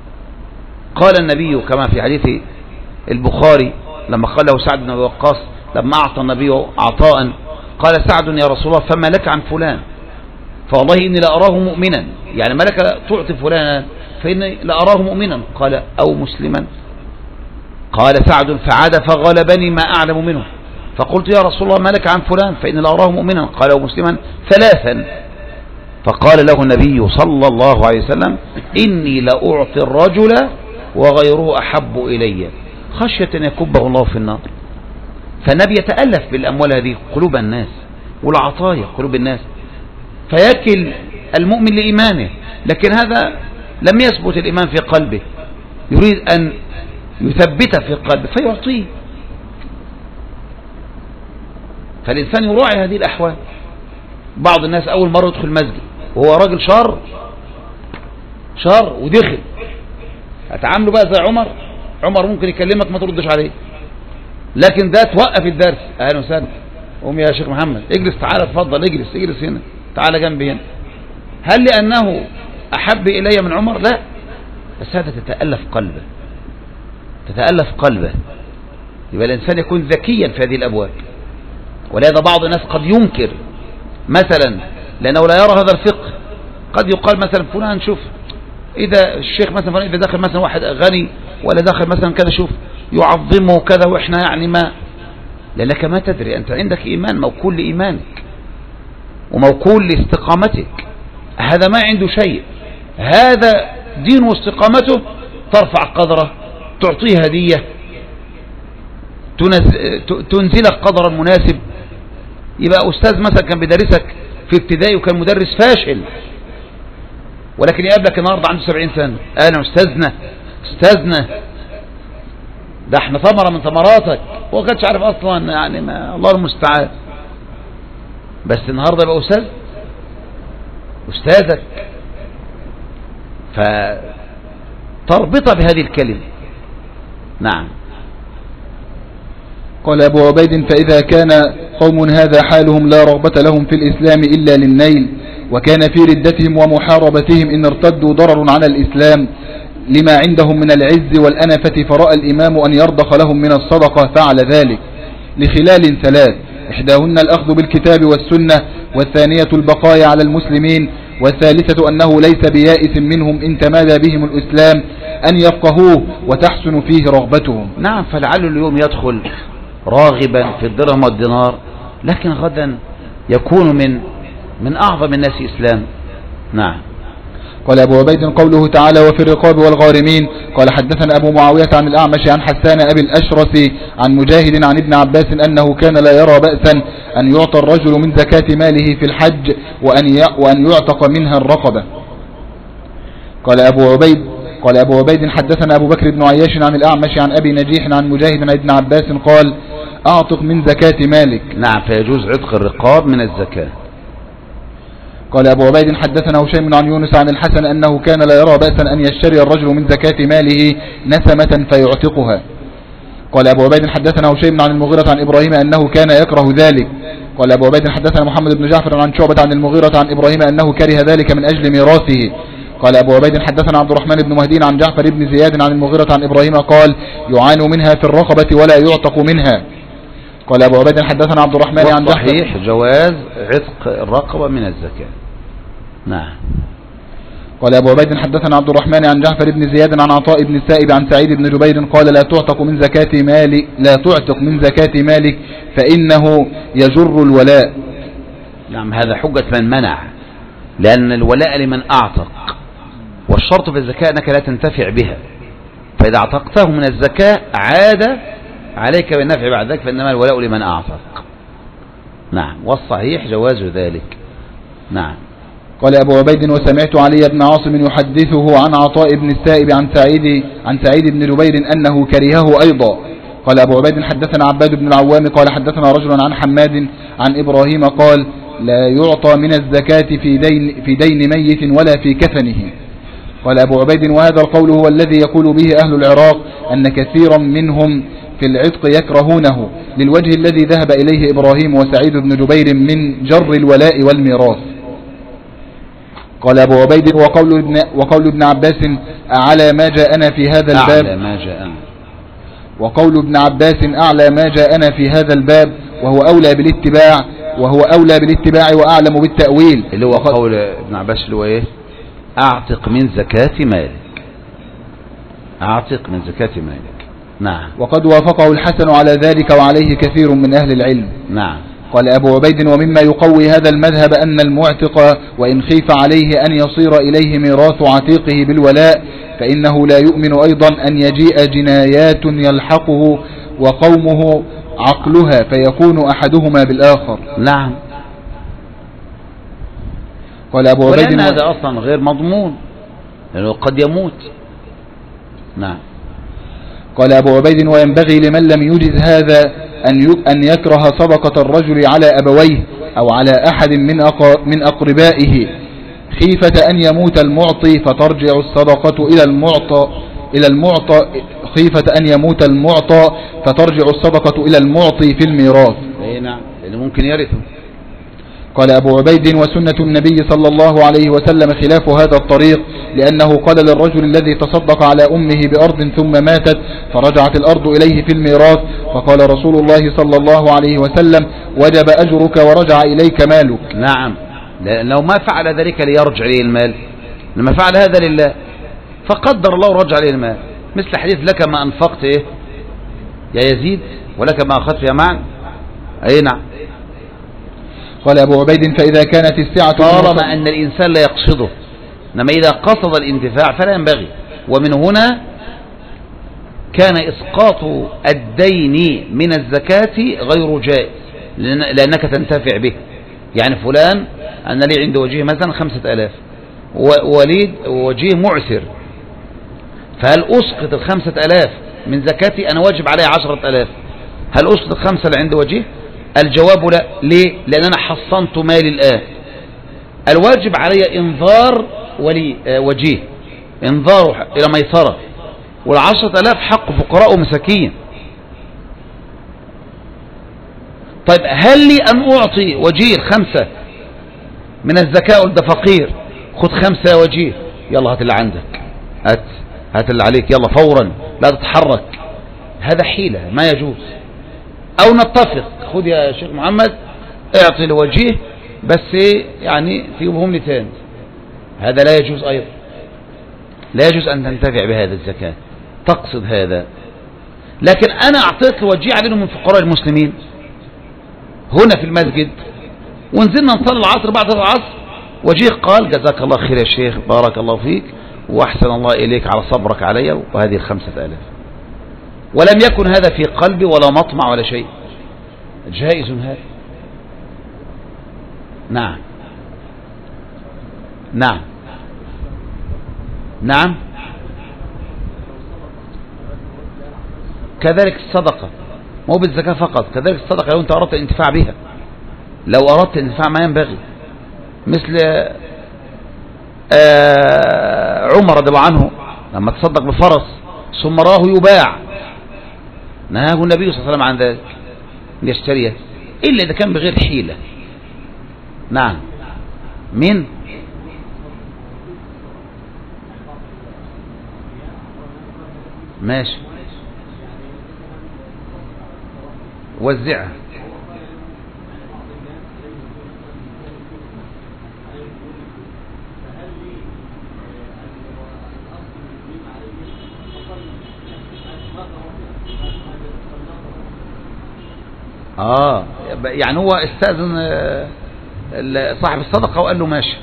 [SPEAKER 1] قال النبي كما في حديث البخاري لما قال له سعد بن أبي وقاص لما أعطى النبي عطاء، قال سعد يا رسول الله فما لك عن فلان؟ فوالله إني لأراه مؤمنا. يعني ما لك تعطي فلانا؟ فإني لأراه مؤمنا. قال أو مسلما؟ قال سعد فعاد فغلبني ما أعلم منه، فقلت يا رسول الله ما لك عن فلان؟ فإني لأراه مؤمنا. قال أو مسلما ثلاثا. فقال له النبي صلى الله عليه وسلم إني لأعطي الرجل وغيره أحب إلي خشية أن يكبه الله في النار. فالنبي يتألف بالأموال هذه قلوب الناس، والعطايا قلوب الناس، فيكل المؤمن لإيمانه. لكن هذا لم يثبت الإيمان في قلبه، يريد أن يثبت في قلبه فيعطيه. فالإنسان يراعي هذه الأحوال. بعض الناس أول مرة يدخل المسجد وهو راجل شر شر ودخل، هتعامله بقى زي عمر؟ عمر ممكن يكلمك ما تردش عليه، لكن ده توقف الدرس. اهلا وسهلا، قوم يا شيخ محمد، اجلس، تعالى اتفضل، اجلس اجلس هنا، تعالى جنبي هنا. هل لأنه أحب إلي من عمر؟ لا، بس هذا تتألف قلبه، تتألف قلبه. يبقى الإنسان يكون ذكيا في هذه الأبواب. ولهذا بعض الناس قد ينكر مثلا لأنه لا يرى هذا الفقه. قد يقال مثلا فلان شوف إذا الشيخ مثلا إذا دخل مثلا واحد غني ولا دخل مثلا كذا شوف يعظمه كذا، وإحنا يعني ما، لأنك ما تدري، أنت عندك إيمان موكول لإيمانك وموكول لاستقامتك. هذا ما عنده شيء، هذا دين واستقامته، ترفع قدره، تعطيه هدية، تنزلك قدر المناسب. يبقى أستاذ مثلا كان بيدرسك في ابتدائي وكان مدرس فاشل، ولكن يقابلك النهارده عنده سبعين سنة، أنا أستاذنا أستاذنا ده احنا ثمرة من ثمراتك، هو كانش عارف أصلا، يعني ما الله المستعان. بس النهارده يبقى أستاذ أستاذك، فتربط بهذه الكلمة. نعم.
[SPEAKER 2] قال أبو عبيد فإذا كان قوم هذا حالهم لا رغبة لهم في الإسلام إلا للنيل، وكان في ردتهم ومحاربتهم إن ارتدوا ضرر على الإسلام لما عندهم من العز والأنفة، فرأى الإمام أن يرضخ لهم من الصدقة فعل ذلك لخلال ثلاث: إحداهن الأخذ بالكتاب والسنة، والثانية البقاء على المسلمين، والثالثة أنه ليس بيائس منهم إن تمادى بهم الإسلام أن يفقهوه وتحسن فيه رغبتهم.
[SPEAKER 1] نعم. فلعله اليوم يدخل راغبا في الدرهم والدينار، لكن غدا يكون من من أعظم الناس إسلام. نعم.
[SPEAKER 2] قال أبو عبيد قوله تعالى وفي الرقاب والغارمين. قال حدثنا أبو معاوية عن الأعمش عن حسان أبي الأشرس عن مجاهد عن ابن عباس أنه كان لا يرى بأسا أن يعطى الرجل من زكاة ماله في الحج وأن وأن يعتق منها الرقبة. قال أبو عبيد قال أبو عبيد حدثنا أبو بكر بن عياش عن الأعمش عن أبي نجيح عن مجاهد عن ابن عباس قال أعتق من زكاة مالك.
[SPEAKER 1] نعم، فيجوز عتق الرقاب من الزكاة.
[SPEAKER 2] قال أبو عبيد حدثنا هشيم عن يونس عن الحسن أنه كان لا يرى بأسا أن يشتري الرجل من زكاة ماله نسمة فيعتقها. قال أبو عبيد حدثنا هشيم عن المغيرة عن إبراهيم أنه كان يكره ذلك. قال أبو عبيد حدثنا محمد بن جعفر عن شعبة عن المغيرة عن إبراهيم أنه كره ذلك من أجل ميراثه. قال أبو عبيد حدثنا عبد الرحمن بن مهدين عن جعفر بن زياد عن المغيرة عن إبراهيم قال يعان منها في الرقبة ولا يعتق منها. قال أبو عبيد حدثنا عبد الرحمن عن جعفر.
[SPEAKER 1] صحيح جواز عتق الرقبة من الزكاة. نعم.
[SPEAKER 2] قال أبو عبيد حدثنا عبد الرحمن عن جعفر بن زياد عن عطاء بن السائب عن سعيد بن جبير قال لا تعتق من زكاة مالك لا تعتق من زكاة مالك فإنه يجر الولاء.
[SPEAKER 1] نعم، هذا حجة من منع، لأن الولاء لمن أعتق، والشرط في الزكاة أنك لا تنتفع بها، فإذا اعتقته من الزكاة عاد عليك بالنفع بعد ذلك، فإنما الولاء لمن أعتق. نعم، والصحيح جواز ذلك. نعم.
[SPEAKER 2] قال أبو عبيد وسمعت علي بن عاصم يحدثه عن عطاء بن السائب عن سعيد عن سعيد بن جبير أنه كرهه أيضا. قال أبو عبيد حدثنا عباد بن العوام قال حدثنا رجل عن حماد عن إبراهيم قال لا يعطى من الزكاة في دين, في دين ميت ولا في كفنه. قال أبو عبيد وهذا القول هو الذي يقول به أهل العراق أن كثيرا منهم في العتق يكرهونه للوجه الذي ذهب إليه إبراهيم وسعيد بن جبير من جر الولاء والميراث. قال أبو عبيد وقول ابن, وقول ابن عباس أعلى ما جاءنا في هذا الباب
[SPEAKER 1] أعلى ما جاءنا
[SPEAKER 2] وقول ابن عباس أعلى ما جاءنا في هذا الباب وهو أولى بالاتباع وهو أولى بالاتباع وأعلم بالتأويل،
[SPEAKER 1] اللي هو قول ابن عباس اللي هو إيه؟ أعتق من زكاة مالك، أعتق من زكاة مالك. نعم.
[SPEAKER 2] وقد وافقه الحسن على ذلك وعليه كثير من أهل العلم.
[SPEAKER 1] نعم.
[SPEAKER 2] قال أبو عبيد ومما يقوي هذا المذهب أن المعتق وإن خيف عليه أن يصير إليه ميراث عتيقه بالولاء فإنه لا يؤمن أيضا أن يجيء جنايات يلحقه وقومه عقلها فيكون أحدهما بالآخر.
[SPEAKER 1] نعم.
[SPEAKER 2] قال أبو عبيد
[SPEAKER 1] ولأن هذا أصلا غير مضمون لأنه قد يموت. نعم.
[SPEAKER 2] قال أبو عبيد وينبغي لمن لم يجز هذا أن يكره صدقة الرجل على أبويه أو على أحد من أقربائه خيفة أن يموت المعطي فترجع الصدقة إلى المعطى إلى المعطى خيفة أن يموت المعطى فترجع الصدقة إلى المعطي في الميراث.
[SPEAKER 1] نعم، لأنه ممكن يرثه.
[SPEAKER 2] قال أبو عبيد وسنة النبي صلى الله عليه وسلم خلاف هذا الطريق لأنه قال للرجل الذي تصدق على أمه بأرض ثم ماتت فرجعت الأرض إليه في الميراث فقال رسول الله صلى الله عليه وسلم وجب أجرك ورجع إليك مالك.
[SPEAKER 1] نعم، لو ما فعل ذلك ليرجع إليه المال، لما فعل هذا لله فقدر الله رجع إليه المال، مثل حديث لك ما أنفقت إيه يا يزيد ولك ما أخذت يا معن. أي نعم.
[SPEAKER 2] قال أبو عبيد فإذا كانت السعة
[SPEAKER 1] طالما أن الإنسان لا يقصده، إنما إذا قصد الانتفاع فلا ينبغي. ومن هنا كان إسقاط الدين من الزكاة غير جائز لأنك تنتفع به. يعني فلان أنا لي عند وجيه مثلا خمسة ألاف ووليد وجيه معسر، فهل أسقط الخمسة ألاف من زكاتي؟ أنا واجب علي عشرة ألاف، هل أسقط الخمسة اللي عند وجيه؟ الجواب لا. ليه؟ لأن أنا حصنت مالي الآن. الواجب علي إنذار ولي آه وجيه، إنذاره إلى ميسرة، والعشرة ألاف حق فقراء ومساكين. طيب هل لي أن أعطي وجيه خمسة من الزكاة وده فقير؟ خد خمسة يا وجيه، يلا هات اللي عندك، هات هات اللي عليك يلا فورا لا تتحرك. هذا حيلة ما يجوز. أو نتفق، خد يا شيخ محمد اعطي لوجيه بس يعني تجيبهم لي تاني، هذا لا يجوز أيضا. لا يجوز أن تنتفع بهذا الزكاة، تقصد هذا. لكن أنا أعطيك وجيه عليهم من فقراء المسلمين هنا في المسجد، ونزلنا نصلي العصر، بعد العصر وجيه قال جزاك الله خير يا شيخ بارك الله فيك وأحسن الله إليك على صبرك علي وهذه الخمسة آلاف، ولم يكن هذا في قلبي ولا مطمع ولا شيء، جائز هذا. نعم نعم نعم كذلك الصدقة مو بالزكاة فقط، كذلك الصدقة لو أنت أردت الانتفاع بها، لو أردت الانتفاع ما ينبغي، مثل عمر رضي الله عنه لما تصدق بفرس ثم راه يباع نهاه النبي صلى الله عليه وسلم عن ذلك ليشتريه إلا إذا كان بغير حيلة. نعم. مين؟ ماشي، وزعها. اه يعني هو استأذن صاحب الصدقة وقال له ماشي،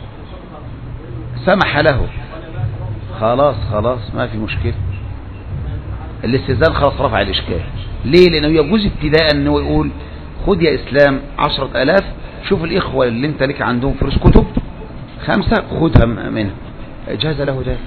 [SPEAKER 1] سمح له، خلاص خلاص ما في مشكلة، الاستئذان خلاص رفع الإشكال. ليه؟ لأنه يجوز ابتداء أنه يقول خد يا إسلام عشرة آلاف، شوف الإخوة اللي انت لك عندهم فلوس كتب خمسة خدها منها، جاز له ذلك،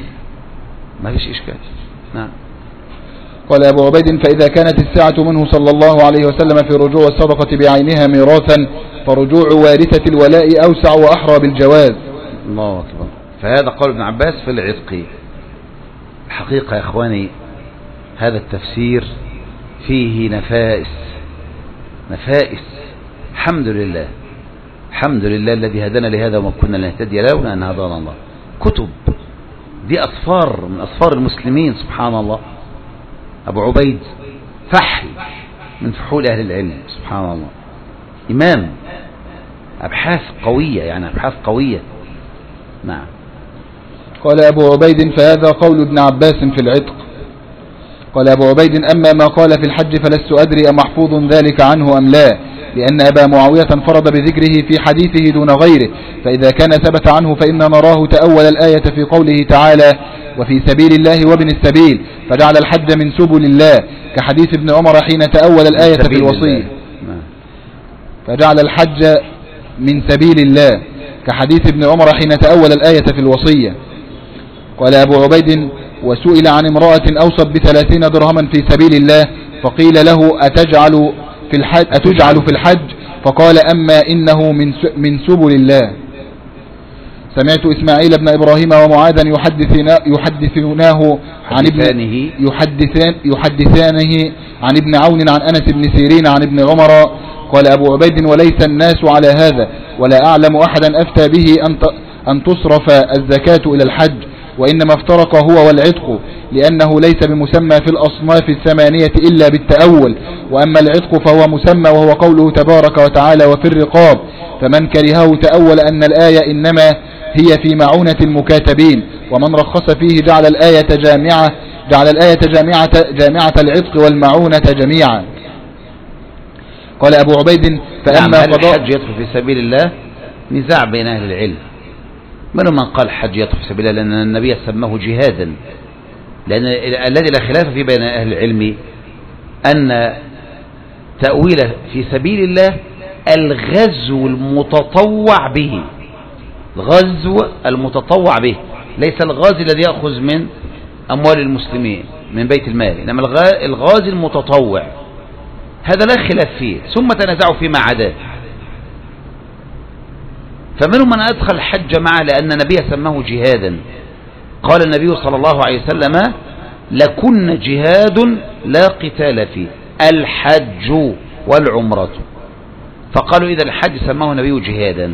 [SPEAKER 1] ما فيش إشكال. نعم.
[SPEAKER 2] قال أبو عبيد: فإذا كانت الساعة منه صلى الله عليه وسلم في رجوع الصدقة بعينها ميراثا فرجوع وارثة الولاء أوسع وأحرى بالجواز.
[SPEAKER 1] الله أكبر. فهذا قول ابن عباس في العتق. الحقيقة يا إخواني هذا التفسير فيه نفائس نفائس. الحمد لله الحمد لله الذي هدانا لهذا وما كنا لنهتدي لولا أن هدانا الله. كتب دي أصفار من أصفار المسلمين سبحان الله. أبو عبيد فحل من فحول أهل العلم سبحان الله، إمام، أبحاث قوية يعني أبحاث قوية. نعم.
[SPEAKER 2] قال أبو عبيد: فهذا قول ابن عباس في العتق. قال أبو عبيد: أما ما قال في الحج فلست أدري أمحفوظ ذلك عنه أم لا، لأن أبا معاوية انفرد بذكره في حديثه دون غيره، فإذا كان ثبت عنه فإن نراه تأول الآية في قوله تعالى: وفي سبيل الله وابن السبيل، فجعل الحج من سبل الله، كحديث ابن عمر حين تأول الآية في الوصية، فجعل الحج من سبيل الله كحديث ابن عمر حين تأول الآية في الوصية. قال أبو عبيد: وسئل عن امرأة أوصت بثلاثين درهما في سبيل الله، فقيل له: أتجعل في الحج, أتجعل في الحج؟ فقال: أما إنه من من سبل الله. سمعت إسماعيل بن إبراهيم ومعاذا يحدثونه عن ابن يحدثان يحدثانه عن ابن عون عن أنس بن سيرين عن ابن عمر. قال أبو عبيد: وليس الناس على هذا، ولا أعلم أحدا أفتى به أن تصرف الزكاة إلى الحج، وإنما افترق هو والعتق، لأنه ليس بمسمى في الأصناف الثمانية إلا بالتأول، وأما العتق فهو مسمى، وهو قوله تبارك وتعالى: وفي الرقاب، فمن كرهه تأول أن الآية إنما هي في معونة المكاتبين، ومن رخص فيه جعل الآية جامعة جعل الآية جامعة جامعة العتق والمعونة جميعا. قال أبو عبيد: فأما
[SPEAKER 1] نعم. هل الحج يدخل في سبيل الله؟ نزاع بين أهل العلم، منهم من قال الحج يدخل في سبيل الله لأن النبي سماه جهادا، لأن الذي لا خلاف في بين أهل العلم أن تأويله في سبيل الله الغزو المتطوع به، الغزو المتطوع به، ليس الغازي الذي يأخذ من أموال المسلمين من بيت المال، إنما الغازي المتطوع، هذا لا خلاف فيه، ثم تنازعوا فيما عداه. فمنهم من أدخل الحج معه لأن النبي سماه جهادا، قال النبي صلى الله عليه وسلم: لكن جهاد لا قتال فيه الحج والعمرة، فقالوا إذا الحج سماه النبي جهادا،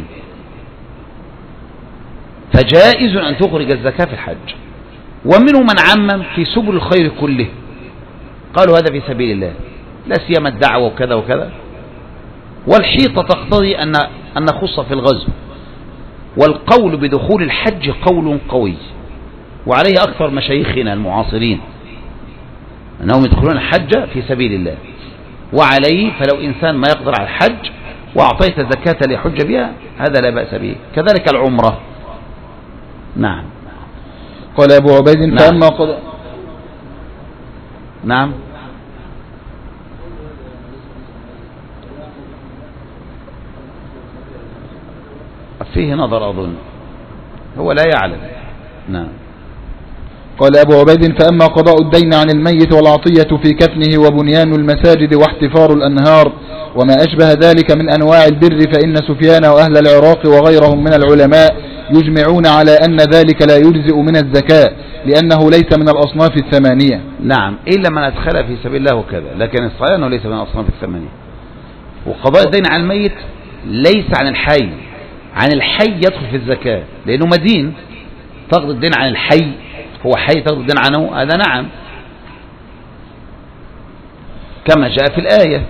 [SPEAKER 1] فجائز أن تخرج الزكاة في الحج. ومنهم من عمم في سبل الخير كله، قالوا هذا في سبيل الله، لا سيما الدعوة وكذا وكذا، والحيطة تقتضي أن أن نخص في الغزو. والقول بدخول الحج قول قوي، وعليه أكثر مشايخنا المعاصرين أنهم يدخلون الحج في سبيل الله، وعليه فلو إنسان ما يقدر على الحج وأعطيت زكاة ليحج بها هذا لا بأس به، كذلك العمرة. نعم.
[SPEAKER 2] قال أبو عبيد: نعم. فأما قد...
[SPEAKER 1] نعم. فيه نظر أظن، هو لا يعلم. نعم.
[SPEAKER 2] قال أبو عبيد فأما قضاء الدين عن الميت والعطية في كفنه وبنيان المساجد واحتفار الأنهار وما أشبه ذلك من أنواع البر فإن سفيان وأهل العراق وغيرهم من العلماء يجمعون على أن ذلك لا يجزئ من الزكاة لأنه ليس من الأصناف الثمانية.
[SPEAKER 1] نعم، إلا من أدخل في سبيل الله وكذا، لكن الصحيح أنه ليس من الأصناف الثمانية. وقضاء الدين عن الميت ليس عن الحي، عن الحي يدخل في الزكاة لأنه مدين. تقضي الدين عن الحي، هو حي تقضي الدين عنه، هذا نعم كما جاء في الآية.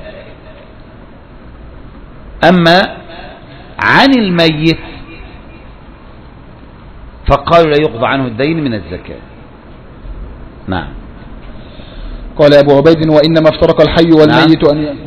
[SPEAKER 1] أما عن الميت فقالوا لا يقضى عنه الدين من الزكاة. نعم.
[SPEAKER 2] قال أبو عبيد وإنما افترق الحي والميت
[SPEAKER 1] نعم.
[SPEAKER 2] أن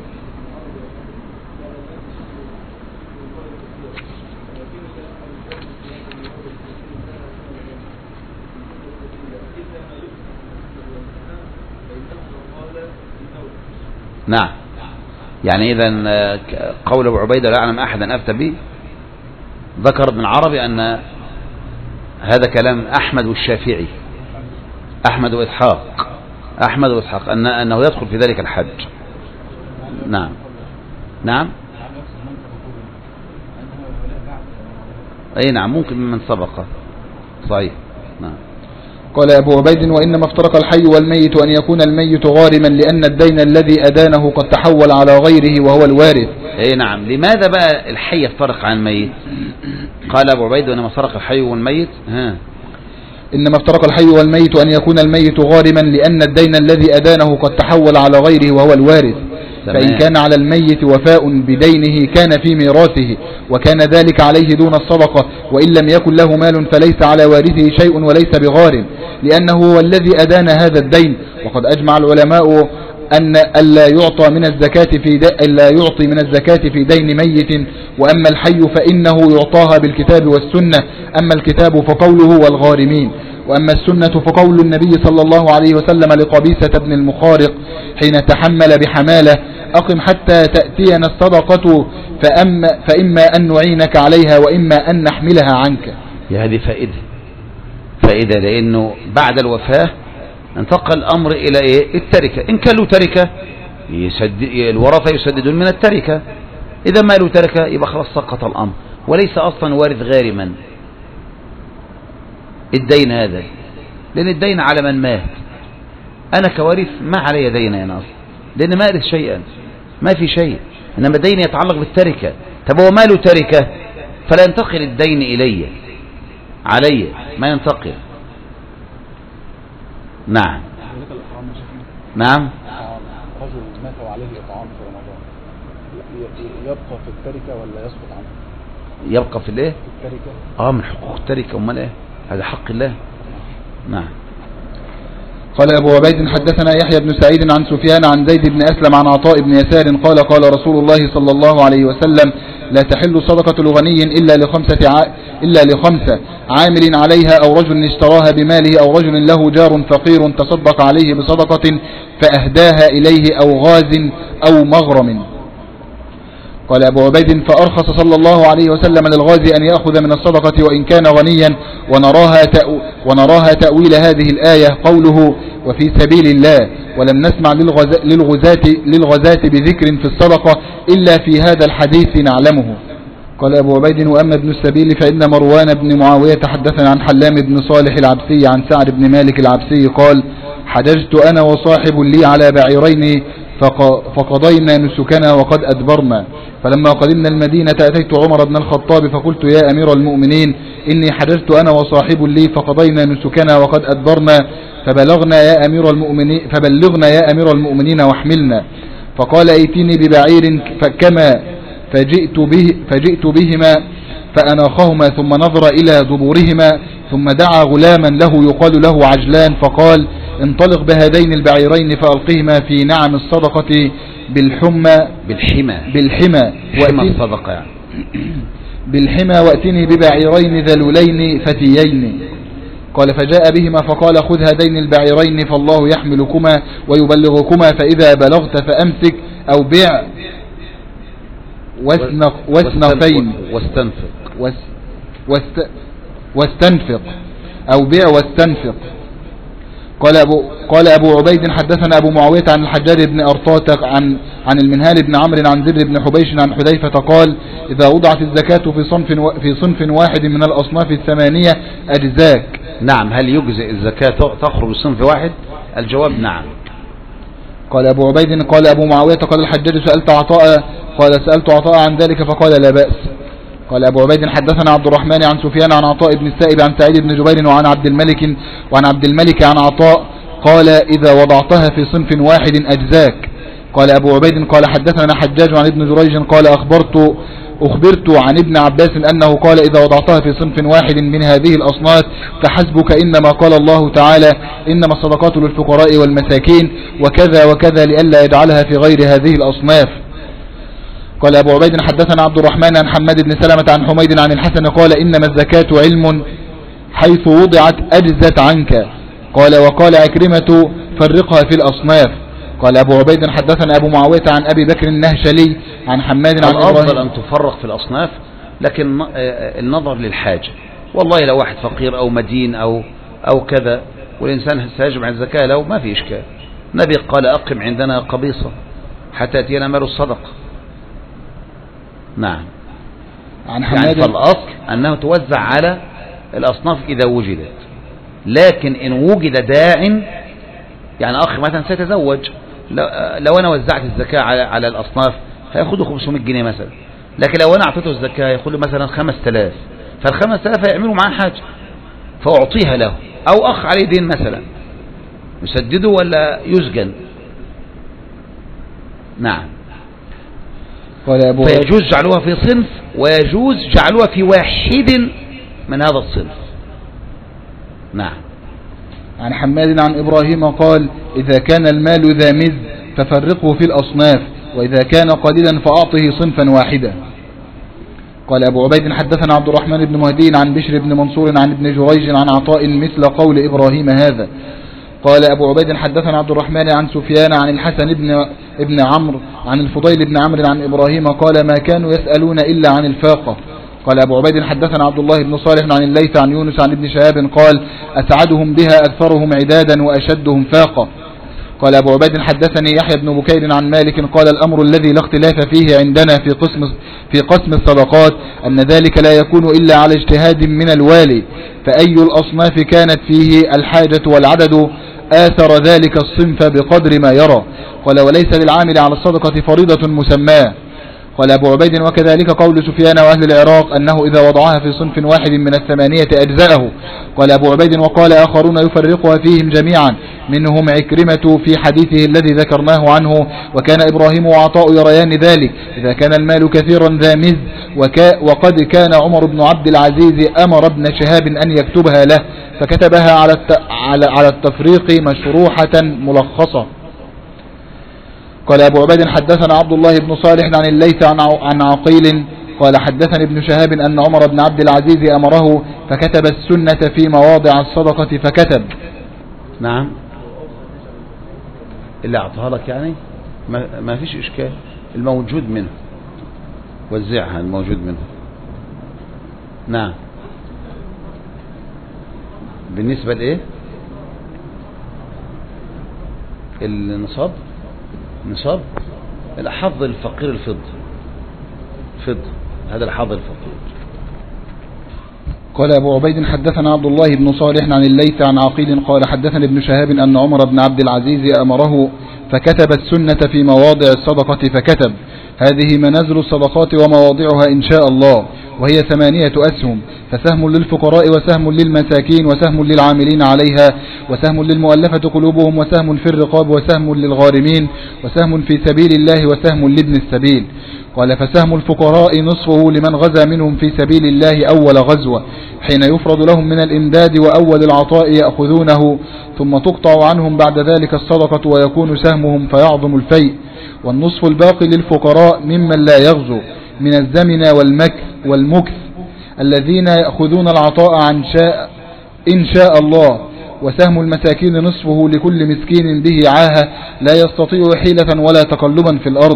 [SPEAKER 1] نعم، يعني إذا قول أبو عبيدة لا أعلم أحدا أفتى به، ذكر ابن عربي أن هذا كلام أحمد والشافعي، أحمد وإسحاق، أحمد وإسحاق أن أنه يدخل في ذلك الحج. نعم نعم أي نعم، ممكن من سبق. صحيح. نعم.
[SPEAKER 2] قال أبو عبيد وإنما افترق الحي والميت أن يكون الميت غارما لأن الدين الذي أدانه قد تحول على غيره وهو الوارث.
[SPEAKER 1] اي نعم. لماذا بقى الحي يفترق عن الميت؟ قال أبو عبيد وإنما افترق الحي والميت ها
[SPEAKER 2] إنما افترق الحي والميت أن يكون الميت غارما لأن الدين الذي أدانه قد تحول على غيره وهو الوارث. فإن كان على الميت وفاء بدينه كان في ميراثه وكان ذلك عليه دون الصدقة، وإن لم يكن له مال فليس على وارثه شيء وليس بغارم لأنه هو الذي أدان هذا الدين. وقد أجمع العلماء أن ألا يعطى من الزكاة في ألا يعطي من الزكاة في دين ميت. وأما الحي فإنه يعطاها بالكتاب والسنة، أما الكتاب فقوله والغارمين، وأما السنة فقول النبي صلى الله عليه وسلم لقبيسة بن المخارق حين تحمل بحمالة أقم حتى تأتينا الصدقة فأما فإما أن نعينك عليها وإما أن نحملها عنك.
[SPEAKER 1] يا هذه فائدة فائدة لأنه بعد الوفاة انتقل الأمر إلى إيه؟ التركة. إن كان له تركة يسدد الورثة يسددون من التركة، إذا ما له تركة يبقى خلاص سقط الأمر، وليس أصلا وارث غارما الدين هذا، لأن الدين على من مات. أنا كوارث ما علي دين أنا أصلا، لأن ما أرث شيئا، ما في شيء، إنما الدين يتعلق بالتركة. طب هو ما له تركة فلا ينتقل الدين إلي علي، ما ينتقل. نعم نعم.
[SPEAKER 3] رجل مات وعليه إطعام في رمضان، يبقى في التركة ولا يسقط عنه؟
[SPEAKER 1] يبقى في الايه؟
[SPEAKER 3] في التركة.
[SPEAKER 1] اه من حقوق التركة، امال ايه؟ هذا حق الله. نعم.
[SPEAKER 2] قال أبو عبيد حدثنا يحيى بن سعيد عن سفيان عن زيد بن أسلم عن عطاء بن يسار قال قال رسول الله صلى الله عليه وسلم لا تحل صدقة لغني إلا لخمسة ع... إلا لخمسة عامل عليها أو رجل اشتراها بماله أو رجل له جار فقير تصدق عليه بصدقة فأهداها إليه أو غاز أو مغرم. قال أبو عبيد فأرخص صلى الله عليه وسلم للغازي أن يأخذ من الصدقة وإن كان غنيا، ونراها, تأو ونراها تأويل هذه الآية قوله وفي سبيل الله، ولم نسمع للغزاة, للغزاة بذكر في الصدقة إلا في هذا الحديث نعلمه. قال أبو عبيد وأما ابن السبيل فإن مروان بن معاوية حدثنا عن حلام بن صالح العبسي عن سعد بن مالك العبسي قال حججت أنا وصاحب لي على بعيرين فقضينا نسكنا وقد أدبرنا، فلما قدمنا المدينة أتيت عمر بن الخطاب فقلت يا أمير المؤمنين إني حججت أنا وصاحب لي فقضينا نسكنا وقد أدبرنا، فبلغنا يا أمير المؤمنين فبلغنا يا أمير المؤمنين واحملنا. فقال ائتني ببعير فكما فجئت به فجئت بهما فأناخهما ثم نظر إلى دبورهما ثم دعا غلاما له يقال له عجلان فقال انطلق بهذين البعيرين فألقهما في نعم الصدقة بالحمى
[SPEAKER 1] بالحمى
[SPEAKER 2] بالحمى
[SPEAKER 1] بالحمى الصدقة يعني.
[SPEAKER 2] بالحمى وأتني ببعيرين ذلولين فتيين. قال فجاء بهما فقال خذ هذين البعيرين فالله يحملكما ويبلغكما، فإذا بلغت فأمسك أو بيع واستنفين
[SPEAKER 1] واستنفق
[SPEAKER 2] واستنفق أو بيع واستنفق. قال أبو, قال أبو عبيد حدثنا أبو معاوية عن الحجاج بن أرطاة عن, عن المنهال بن عمرو عن زر بن حبيش عن حذيفة قال إذا وضعت الزكاة في صنف, و في صنف واحد من الأصناف الثمانية أجزاك.
[SPEAKER 1] نعم. هل يجزئ الزكاة تخرج بصنف واحد؟ الجواب نعم.
[SPEAKER 2] قال أبو عبيد قال أبو معاوية قال الحجاج سألت عطاء قال سألت عطاء عن ذلك فقال لا بأس. قال أبو عبيد حدثنا عبد الرحمن عن سفيان عن عطاء بن السائب عن سعيد بن جبير وعن عبد الملك وعن عبد الملك عن عطاء قال إذا وضعتها في صنف واحد أجزاك. قال أبو عبيد قال حدثنا حجاج عن ابن جريج قال أخبرت أخبرت عن ابن عباس أنه قال إذا وضعتها في صنف واحد من هذه الأصناف فحسبك إنما قال الله تعالى إنما الصدقات للفقراء والمساكين وكذا وكذا لئلا يجعلها في غير هذه الأصناف. قال أبو عبيد حدثنا عبد الرحمن عن حماد بن سلمة عن حميد عن الحسن قال إنما الزكاة علم حيث وضعت أجزت عنك. قال وقال عكرمة فرقها في الأصناف. قال أبو عبيد حدثنا أبو معاوية عن أبي بكر النهشلي عن حماد عن إبراهيم.
[SPEAKER 1] الأفضل أن تفرق في الأصناف لكن النظر للحاجة. والله لو واحد فقير أو مدين أو أو كذا والإنسان سيجمع الزكاة له ما في إشكال. النبي قال أقم عندنا قبيصة حتى يأتينا مال الصدقة. نعم.
[SPEAKER 2] عن حماد
[SPEAKER 1] يعني فالأصل أنه توزع على الأصناف إذا وجدت، لكن إن وجد داع يعني أخ مثلا سيتزوج لو أنا وزعت الزكاة على على الأصناف هيأخذوا خمسمائة جنيه مثلا، لكن لو أنا أعطيته الزكاة يأخذ مثلا خمسة آلاف، فالخمسة آلاف هيعملوا معاه حاجة فأعطيها له. أو أخ عليه دين مثلا يسدده ولا يسجن. نعم. فيجوز جعلوها في صنف ويجوز جعلوها في واحد من هذا الصنف. نعم.
[SPEAKER 2] عن حماد عن إبراهيم قال إذا كان المال ذا مز ففرقه في الأصناف وإذا كان قليلا فأعطه صنفا واحدا. قال أبو عبيد حدثنا عبد الرحمن بن مهدي عن بشر بن منصور عن ابن جريج عن عطاء مثل قول إبراهيم هذا. قال أبو عبيد حدثنا عبد الرحمن عن سفيان عن الحسن بن ابن عمرو عن الفضيل بن عمرو عن إبراهيم قال ما كانوا يسألون إلا عن الفاقة. قال أبو عبيد حدثنا عبد الله بن صالح عن الليث عن يونس عن ابن شهاب قال أسعدهم بها أكثرهم عدادا وأشدهم فاقة. قال أبو عبيد حدثني يحيى بن بكير عن مالك قال الأمر الذي لا اختلاف فيه عندنا في قسم في قسم الصدقات أن ذلك لا يكون إلا على اجتهاد من الوالي، فأي الأصناف كانت فيه الحاجة والعدد آثر ذلك الصنف بقدر ما يرى. قال وليس للعامل على الصدقة فريضة مسماه. قال أبو عبيد وكذلك قول سفيان وأهل العراق أنه إذا وضعها في صنف واحد من الثمانية أجزاءه. قال أبو عبيد وقال آخرون يفرقها فيهم جميعا منهم عكرمة في حديثه الذي ذكرناه عنه وكان إبراهيم وعطاء يريان ذلك إذا كان المال كثيرا ذا مز وقد كان عمر بن عبد العزيز أمر ابن شهاب أن يكتبها له فكتبها على التفريق مشروحة ملخصة. قال أبو عبيد حدثنا عبد الله بن صالح عن الليث عن عقيل قال حدثني ابن شهاب أن عمر بن عبد العزيز أمره فكتب السنة في مواضع الصدقة فكتب.
[SPEAKER 1] نعم. اللي أعطاها لك يعني ما, ما فيش إشكال، الموجود منه وزعها الموجود منه. نعم. بالنسبة لإيه النصاب؟ نصاب الحظ الفقير الفضة فضة، هذا الحظ الفقير.
[SPEAKER 2] قال أبو عبيد حدثنا عبد الله بن صالح عن الليث عن عقيل قال حدثني ابن شهاب أن عمر بن عبد العزيز أمره فكتب السنة في مواضع الصدقة فكتب هذه منازل الصدقات ومواضعها إن شاء الله وهي ثمانية أسهم، فسهم للفقراء وسهم للمساكين وسهم للعاملين عليها وسهم للمؤلفة قلوبهم وسهم في الرقاب وسهم للغارمين وسهم في سبيل الله وسهم لابن السبيل. قال فسهم الفقراء نصفه لمن غزا منهم في سبيل الله أول غزوة حين يفرض لهم من الإمداد وأول العطاء يأخذونه ثم تقطع عنهم بعد ذلك الصدقة ويكون سهمهم فيعظم الفيء، والنصف الباقي للفقراء ممن لا يغزو من الزمن والمكث والمكث الذين يأخذون العطاء عن شاء إن شاء الله، وسهم المساكين نصفه لكل مسكين به عاهة لا يستطيع حيلة ولا تقلبا في الأرض،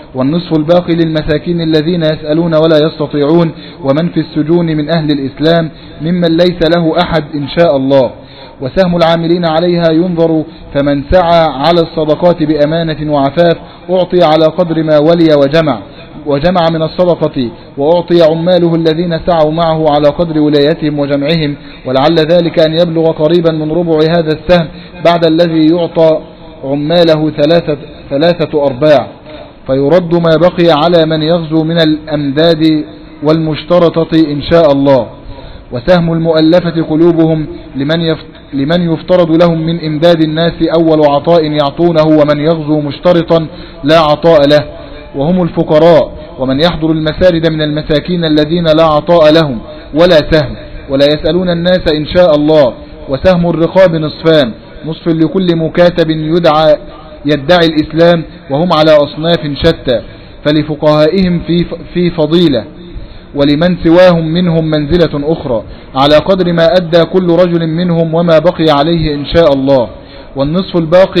[SPEAKER 2] والنصف الباقي للمساكين الذين يسألون ولا يستطيعون ومن في السجون من أهل الإسلام ممن ليس له أحد إن شاء الله. وسهم العاملين عليها ينظر، فمن سعى على الصدقات بأمانة وعفاف أعطي على قدر ما ولي وجمع وجمع من الصدقة، وأعطي عماله الذين سعوا معه على قدر ولايتهم وجمعهم، ولعل ذلك أن يبلغ قريبا من ربع هذا السهم بعد الذي يعطى عماله ثلاثة, ثلاثة أرباع، فيرد ما بقي على من يغزو من الأمداد والمشترطة إن شاء الله. وسهم المؤلفة قلوبهم لمن لمن يفترض لهم من إمداد الناس أول عطاء يعطونه، ومن يغزو مشترطا لا عطاء له، وهم الفقراء، ومن يحضر المسارد من المساكين الذين لا عطاء لهم ولا سهم ولا يسألون الناس إن شاء الله. وسهم الرقاب نصفان، نصف لكل مكاتب يدعى يدعي الإسلام، وهم على أصناف شتى، فلفقهائهم في في فضيلة، ولمن سواهم منهم منزلة أخرى على قدر ما أدى كل رجل منهم وما بقي عليه إن شاء الله. والنصف الباقي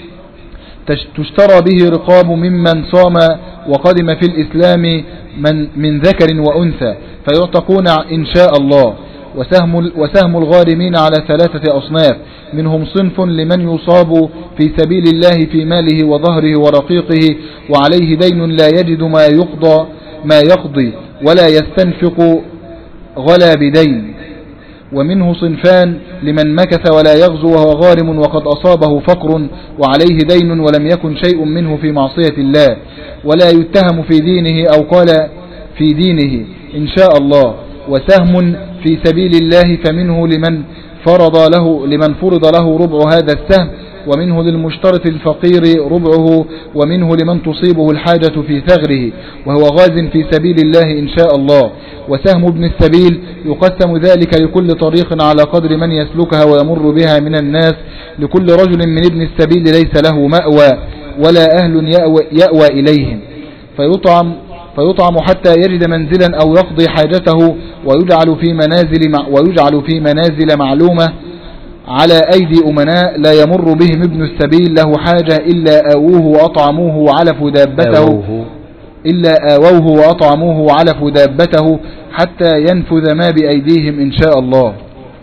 [SPEAKER 2] تشترى به رقاب ممن صام وقدم في الإسلام من, من ذكر وأنثى فيعتقون إن شاء الله. وسهم, وسهم الغارمين على ثلاثة أصناف، منهم صنف لمن يصاب في سبيل الله في ماله وظهره ورقيقه وعليه دين لا يجد ما يقضى ما يقضي ولا يستنفق غلا بدين، ومنه صنفان لمن مكث ولا يغزو وهو غارم وقد أصابه فقر وعليه دين ولم يكن شيء منه في معصية الله ولا يتهم في دينه أو قال في دينه إن شاء الله. وسهم في سبيل الله فمنه لمن فرض له لمن فرض له ربع هذا السهم، ومنه للمشترط الفقير ربعه، ومنه لمن تصيبه الحاجة في ثغره وهو غاز في سبيل الله إن شاء الله. وسهم ابن السبيل يقسم ذلك لكل طريق على قدر من يسلكها ويمر بها من الناس، لكل رجل من ابن السبيل ليس له مأوى ولا أهل يأوى, يأوى إليهم، فيطعم فيطعم حتى يجد منزلا أو يقضي حاجته، ويجعل في منازل ويجعل في منازل معلومة على أيدي أمناء لا يمر بهم ابن السبيل له حاجة إلا آووه وأطعموه وعلفوا دابته إلا آووه وأطعموه وعلفوا دابته حتى ينفذ ما بأيديهم إن شاء الله.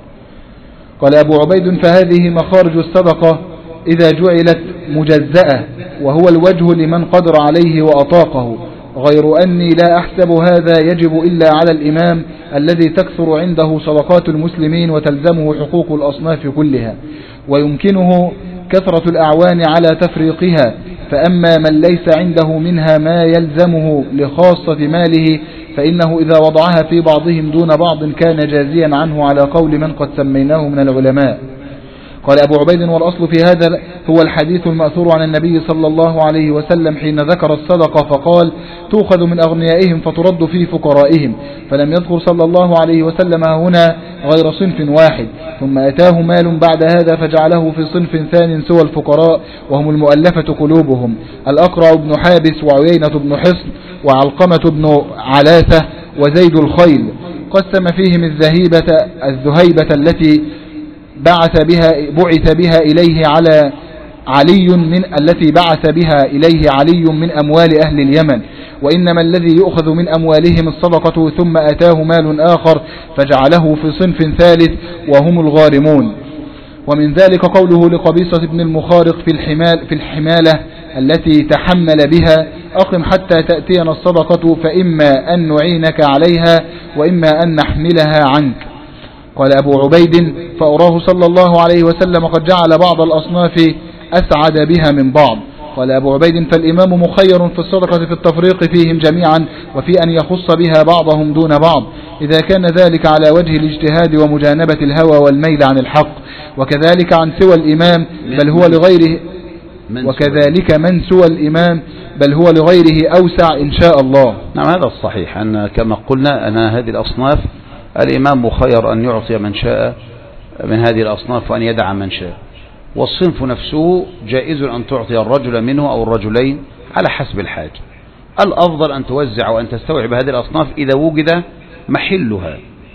[SPEAKER 2] قال أبو عبيد: فهذه مخارج الصدقة إذا جعلت مجزأة، وهو الوجه لمن قدر عليه وأطاقه، غير أني لا أحسب هذا يجب إلا على الإمام الذي تكثر عنده صدقات المسلمين وتلزمه حقوق الأصناف كلها، ويمكنه كثرة الأعوان على تفريقها. فأما من ليس عنده منها ما يلزمه لخاصة ماله فإنه إذا وضعها في بعضهم دون بعض كان جازيا عنه على قول من قد سميناه من العلماء. قال أبو عبيد: والأصل في هذا هو الحديث المأثور عن النبي صلى الله عليه وسلم حين ذكر الصدقة فقال: تؤخذ من أغنيائهم فترد في فقرائهم، فلم يذكر صلى الله عليه وسلم هنا غير صنف واحد، ثم أتاه مال بعد هذا فجعله في صنف ثاني سوى الفقراء، وهم المؤلفة قلوبهم: الأقرع بن حابس وعيينة بن حصن وعلقمة بن علاثة وزيد الخيل. قسم فيهم الذهيبة الذهيبة التي بعث بها بعث بها إليه على علي من التي بعث بها إليه علي من أموال أهل اليمن، وإنما الذي يؤخذ من أموالهم الصدقة، ثم أتاه مال آخر فجعله في صنف ثالث وهم الغارمون. ومن ذلك قوله لقبيصة بن المخارق في الحمال في الحمالة التي تحمل بها: أقم حتى تأتينا الصدقة فإما أن نعينك عليها وإما أن نحملها عنك. قال أبو عبيد: فأراه صلى الله عليه وسلم قد جعل بعض الأصناف أسعد بها من بعض. قال أبو عبيد: فالإمام مخير في الصدقة في التفريق فيهم جميعا، وفي أن يخص بها بعضهم دون بعض إذا كان ذلك على وجه الاجتهاد ومجانبة الهوى والميل عن الحق، وكذلك عن سوى الإمام بل هو لغيره وكذلك من سوى الإمام بل هو لغيره أوسع إن شاء الله.
[SPEAKER 1] نعم، هذا الصحيح، أن كما قلنا أن هذه الأصناف الإمام مخير أن يعطي من شاء من هذه الأصناف وأن يدع من شاء، والصنف نفسه جائز أن تعطي الرجل منه أو الرجلين على حسب الحاجة. الأفضل أن توزع وأن تستوعب هذه الأصناف إذا وجد محلها،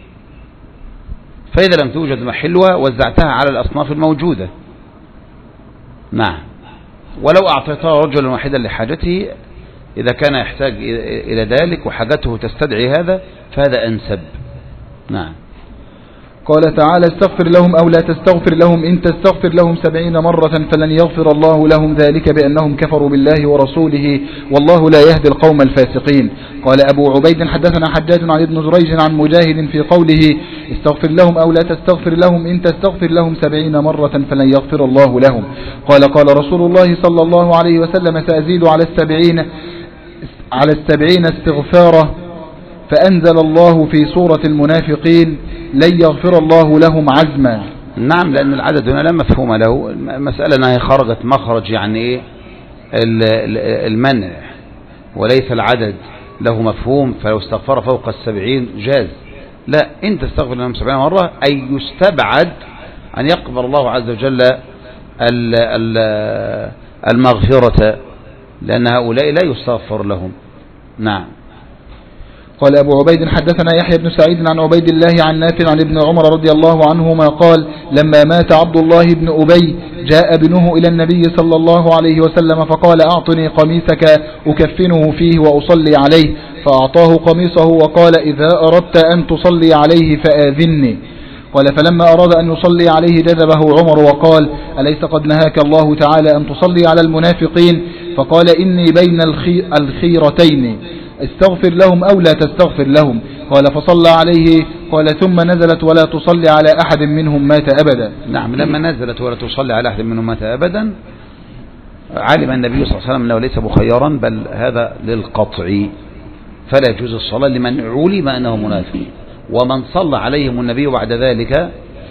[SPEAKER 1] فإذا لم توجد محلها وزعتها على الأصناف الموجودة. نعم، ولو أعطيتها رجلا واحدا لحاجته إذا كان يحتاج إلى ذلك وحاجته تستدعي هذا فهذا أنسب. نعم.
[SPEAKER 2] قال تعالى استغفر لهم أو لا تستغفر لهم إن تستغفر لهم سبعين مرة فلن يغفر الله لهم ذلك بأنهم كفروا بالله ورسوله والله لا يهدي القوم الفاسقين. قال أبو عبيد حدثنا حجاج عن ابن جريج عن مجاهد في قوله استغفر لهم أو لا تستغفر لهم إن تستغفر لهم سبعين مرة فلن يغفر الله لهم. قال قال رسول الله صلى الله عليه وسلم سأزيد على السبعين على السبعين استغفاره فأنزل الله في سورة المنافقين لن يغفر الله لهم عزما.
[SPEAKER 1] نعم، لأن العدد هنا لا مفهوم له، المسألة أنها خرجت مخرج يعني إيه المنع، وليس العدد له مفهوم، فلو استغفر فوق السبعين جاز. لا، إن تستغفر لهم سبعين مرة أي يستبعد أن يقبل الله عز وجل المغفرة، لأن هؤلاء لا يستغفر لهم. نعم.
[SPEAKER 2] قال أبو عبيد حدثنا يحيى بن سعيد عن عبيد الله عن نافع عن ابن عمر رضي الله عنهما قال لما مات عبد الله بن أبي جاء ابنه إلى النبي صلى الله عليه وسلم فقال أعطني قميصك أكفنه فيه وأصلي عليه، فأعطاه قميصه وقال إذا أردت أن تصلي عليه فآذني. قال فلما أراد أن يصلي عليه جذبه عمر وقال أليس قد نهاك الله تعالى أن تصلي على المنافقين؟ فقال إني بين الخيرتين استغفر لهم أو لا تستغفر لهم. قال فصلى عليه. قال ثم نزلت ولا تصلي على أحد منهم مات أبدا.
[SPEAKER 1] نعم، لما نزلت ولا تصلي على أحد منهم مات أبدا علم النبي صلى الله عليه وسلم أنه ليس مخيرا بل هذا للقطع، فلا يجوز الصلاة لمن علم أنه منافق. ومن صلى عليهم النبي بعد ذلك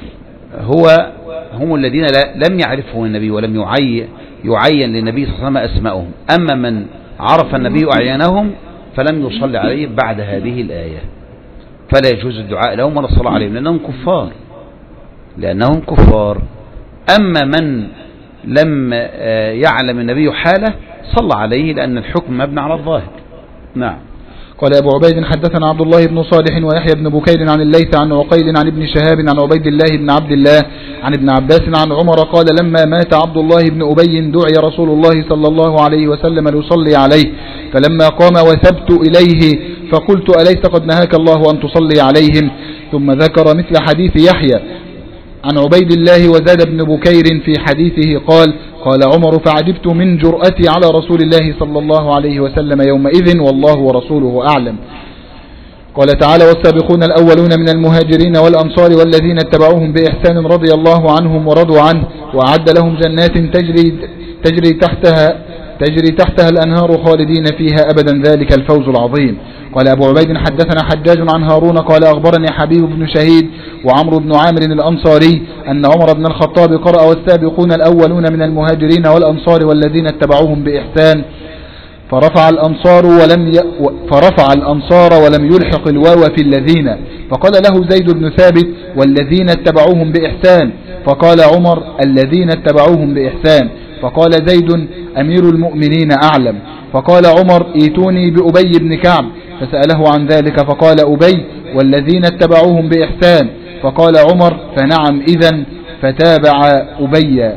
[SPEAKER 1] هو هم الذين لم يعرفهم النبي ولم يعين, يعين للنبي صلى الله عليه وسلم أسماءهم. أما من عرف النبي أعيانهم فلم يصلي عليه بعد هذه الآية، فلا يجوز الدعاء لهم ولا الصلاة عليهم لأنهم كفار لأنهم كفار أما من لم يعلم النبي حاله صلى عليه لأن الحكم مبني على الظاهر. نعم.
[SPEAKER 2] قال أبو عبيد حدثنا عبد الله بن صالح ويحيى بن بكير عن الليث عن عقيل عن ابن شهاب عن عبيد الله بن عبد الله عن ابن عباس عن عمر قال لما مات عبد الله بن أبي دعي رسول الله صلى الله عليه وسلم ليصلي عليه، فلما قام وثبت إليه فقلت أليس قد نهاك الله أن تصلي عليهم؟ ثم ذكر مثل حديث يحيى عن عبيد الله وزاد بن بكير في حديثه قال قال عمر فعجبت من جرأتي على رسول الله صلى الله عليه وسلم يومئذ والله ورسوله أعلم. قال تعالى والسابقون الأولون من المهاجرين والأنصار والذين اتبعوهم بإحسان رضي الله عنهم ورضوا عنه وأعد لهم جنات تجري, تجري تحتها تجري تحتها الأنهار خالدين فيها أبدا ذلك الفوز العظيم. قال أبو عبيد حدثنا حجاج عن هارون قال أخبرني حبيب بن شهيد وعمرو بن عامر الأنصاري أن عمر بن الخطاب قرأ والسابقون الأولون من المهاجرين والأنصار والذين اتبعوهم بإحسان فرفع الأنصار ولم ي... فرفع الأنصار ولم يلحق الواو في الذين، فقال له زيد بن ثابت والذين اتبعوهم بإحسان، فقال عمر الذين اتبعوهم بإحسان، فقال زيد أمير المؤمنين أعلم. فقال عمر ايتوني بأبي بن كعب، فسأله عن ذلك فقال أبي والذين اتبعوهم بإحسان، فقال عمر فنعم إذن، فتابع أبي.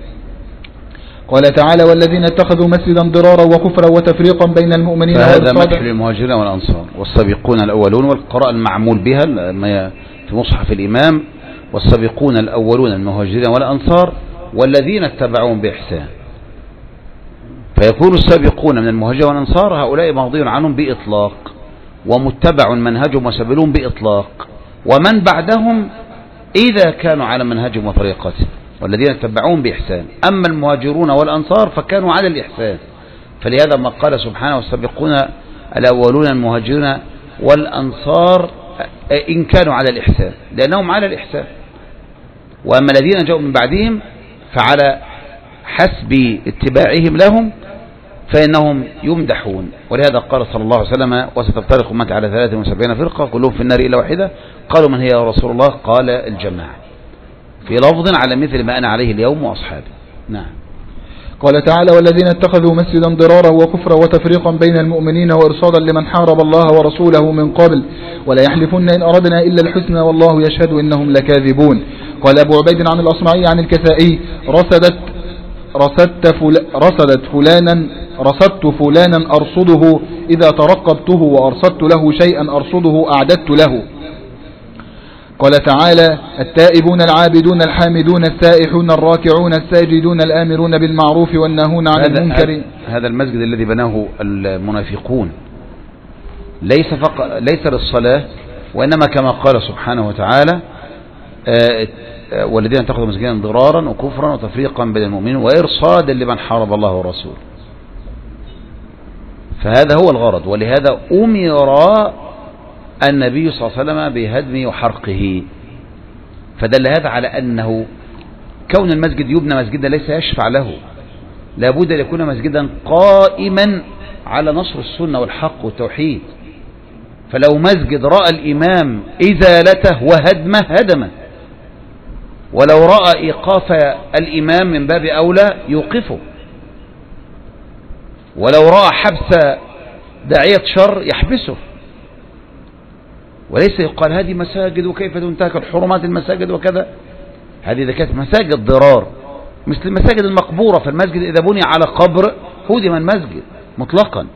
[SPEAKER 2] قال تعالى والذين اتخذوا مسجدا ضرارا وكفرا وتفريقا بين المؤمنين
[SPEAKER 1] فهذا مدح للمهاجرين والأنصار والسابقون الأولون، والقراءة المعمول بها في مصحف الإمام والسابقون الأولون المهاجرين والأنصار والذين اتبعوهم بإحسان، فيكون السابقون من المهاجرين والأنصار هؤلاء مرضي عنهم بإطلاق ومتبع منهجهم وسبيلهم بإطلاق، ومن بعدهم إذا كانوا على منهجهم وطريقتهم والذين اتبعوهم بإحسان. أما المهاجرون والأنصار فكانوا على الإحسان، فلهذا ما قال سبحانه والسابقون الأولون المهاجرون والأنصار إن كانوا على الإحسان لأنهم على الإحسان، وأما الذين جاءوا من بعدهم فعلى حسب اتباعهم لهم فإنهم يمدحون. ولهذا قال صلى الله عليه وسلم وستفترق أمتي على ثلاثة وسبعين فرقة كلهم في النار إلا واحدة، قالوا من هي يا رسول الله؟ قال الجماعة، في لفظ على مثل ما أنا عليه اليوم وأصحابي. نعم.
[SPEAKER 2] قال تعالى والذين اتخذوا مسجدا ضرارا وكفرا وتفريقا بين المؤمنين وإرصادا لمن حارب الله ورسوله من قبل ولا يحلفن إن أردنا إلا الحسنى والله يشهد إنهم لكاذبون. قال أبو عبيد عن الأصمعي عن الكسائي رصدت رصدت, فل... رصدت فلانا رصدت فلانا أرصده، إذا ترقبته وأرصدت له شيئا أرصده أعددت له. قال تعالى: التائبون العابدون الحامدون السائحون الراكعون الساجدون الآمرون بالمعروف والناهون عن المنكر.
[SPEAKER 1] هذا المسجد الذي بناه المنافقون ليس فقط ليس للصلاة، وإنما كما قال سبحانه وتعالى: والذين اتخذوا مسجدا ضرارا وكفرا وتفريقا بين المؤمنين وإرصادا لمن حارب الله ورسوله. فهذا هو الغرض، ولهذا أمر النبي صلى الله عليه وسلم بهدمه وحرقه. فدل هذا على أنه كون المسجد يبنى مسجدا ليس يشفع له، لابد أن يكون مسجدا قائما على نصر السنة والحق والتوحيد. فلو مسجد رأى الإمام إزالته وهدمه هدمه، ولو رأى إيقاف الإمام من باب أولى يوقفه، ولو رأى حبس داعية شر يحبسه. وليس يقال هذه مساجد وكيف تنتهك الحرمات المساجد وكذا. هذه إذا كانت مساجد ضرار مثل المساجد المقبورة، فالمسجد إذا بني على قبر هدم المسجد مطلقا،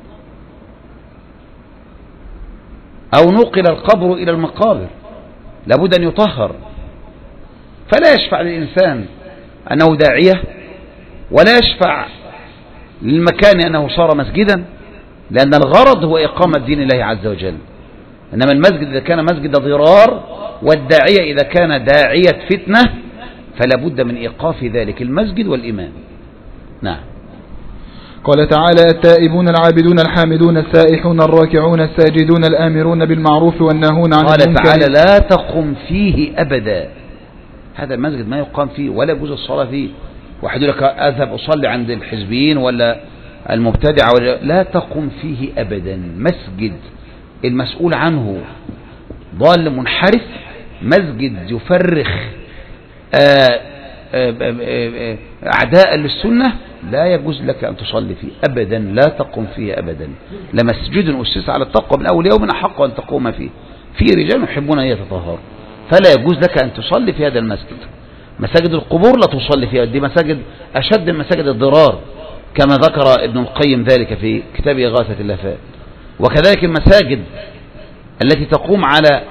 [SPEAKER 1] أو نقل القبر إلى المقابر لابد أن يطهر. فلا يشفع للإنسان أنه داعية، ولا يشفع للمكان أنه صار مسجدا، لأن الغرض هو إقامة دين الله عز وجل. إنما المسجد إذا كان مسجد ضرار، والداعية إذا كان داعية فتنة، فلا بد من إيقاف ذلك المسجد والإمام. نعم.
[SPEAKER 2] قال تعالى: التائبون العابدون الحامدون السائحون الراكعون الساجدون الآمرون بالمعروف والناهون عن المنكر.
[SPEAKER 1] قال تعالى: لا تقم فيه أبدا. هذا المسجد ما يقام فيه ولا يجوز الصلاة فيه. واحد يقول لك أذهب أصلي عند الحزبيين ولا المبتدع ولا، لا تقم فيه أبدا. مسجد المسؤول عنه ضال منحرف، مسجد يفرخ أعداء للسنة، لا يجوز لك أن تصلي فيه أبدا. لا تقم فيه أبدا. لمسجد أسس على التقوى من أول يوم أحق أن تقوم فيه، فيه رجال يحبون أن يتطهروا، فلا يجوز لك أن تصلي في هذا المسجد. مساجد القبور لا تصلي فيها، دي مساجد أشد من مساجد الضرار، كما ذكر ابن القيم ذلك في كتاب إغاثة اللهفان. وكذلك المساجد التي تقوم على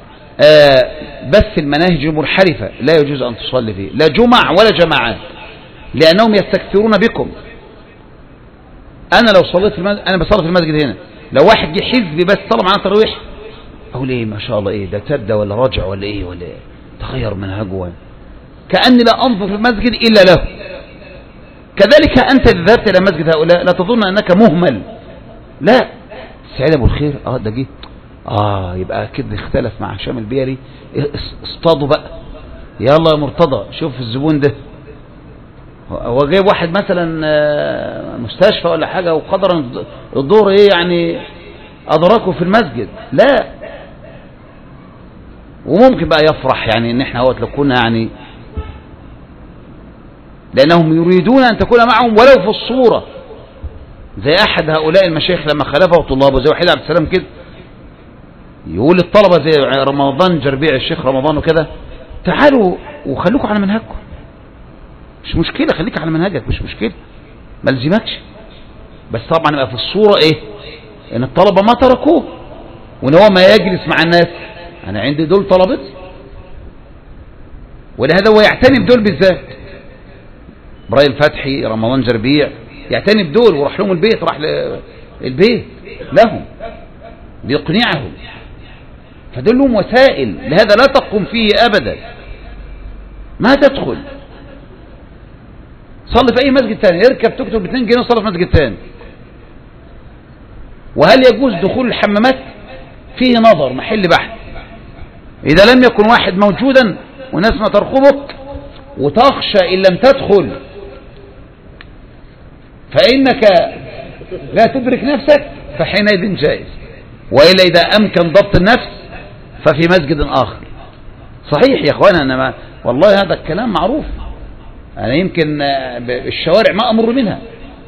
[SPEAKER 1] بث المناهج المنحرفة لا يجوز أن تصلي فيه، لا جمع ولا جماعات، لأنهم يستكثرون بكم. أنا لو صليت في المسجد، أنا بصلي في المسجد هنا، لو واحد جه حزبي بس طلع معنا تراويح، أقول إيه ما شاء الله، إيه ده تبدأ ولا رجع ولا إيه ولا إيه، تغير منهجه، كأني لا أنظر في المسجد إلا له. كذلك أنت إذا ذهبت إلى مسجد هؤلاء لا تظن أنك مهمل، لا. سعيد أبو الخير آه ده جه آه يبقى كده اختلف مع هشام البيري، اصطادوا بقى، يلا يا مرتضى شوف الزبون ده، هو جايب واحد مثلا مستشفى ولا حاجة وقدر الدور ايه يعني أدركه في المسجد، لا. وممكن بقى يفرح يعني ان احنا هوت لو كنا يعني، لأنهم يريدون أن تكون معهم ولو في الصورة، زي أحد هؤلاء المشايخ لما خلفه طلابه زي وحيد عبد السلام كده، يقول للطلبة زي رمضان جربيع الشيخ رمضان وكده: تعالوا وخلوكوا على منهجكم، مش مشكلة، خليك على منهجك مش مشكلة، ما لزمكش، بس طبعا يبقى في الصورة ايه، ان الطلبة ما تركوه، وان هو ما يجلس مع الناس، انا عندي دول طلبتي، ولهذا هو يعتني بدول بالذات. براي الفتحي رمضان جربيع يعتني بدول، وراح لهم البيت، راح البيت لهم ليقنعهم، فدول لهم وسائل، لهذا لا تقم فيه أبدا، ما تدخل صلي في أي مسجد تاني، اركب تكتب باثنين جنيه وصلي في مسجد تاني. وهل يجوز دخول الحمامات؟ فيه نظر، محل بحث. إذا لم يكن واحد موجودا وناس ما ترقبك وتخشى إن لم تدخل فإنك لا تدرك نفسك، فحينئذ جائز، وإلا إذا أمكن ضبط النفس ففي مسجد آخر. صحيح يا أخوانا، أنا والله هذا الكلام معروف، أنا يمكن الشوارع ما أمر منها،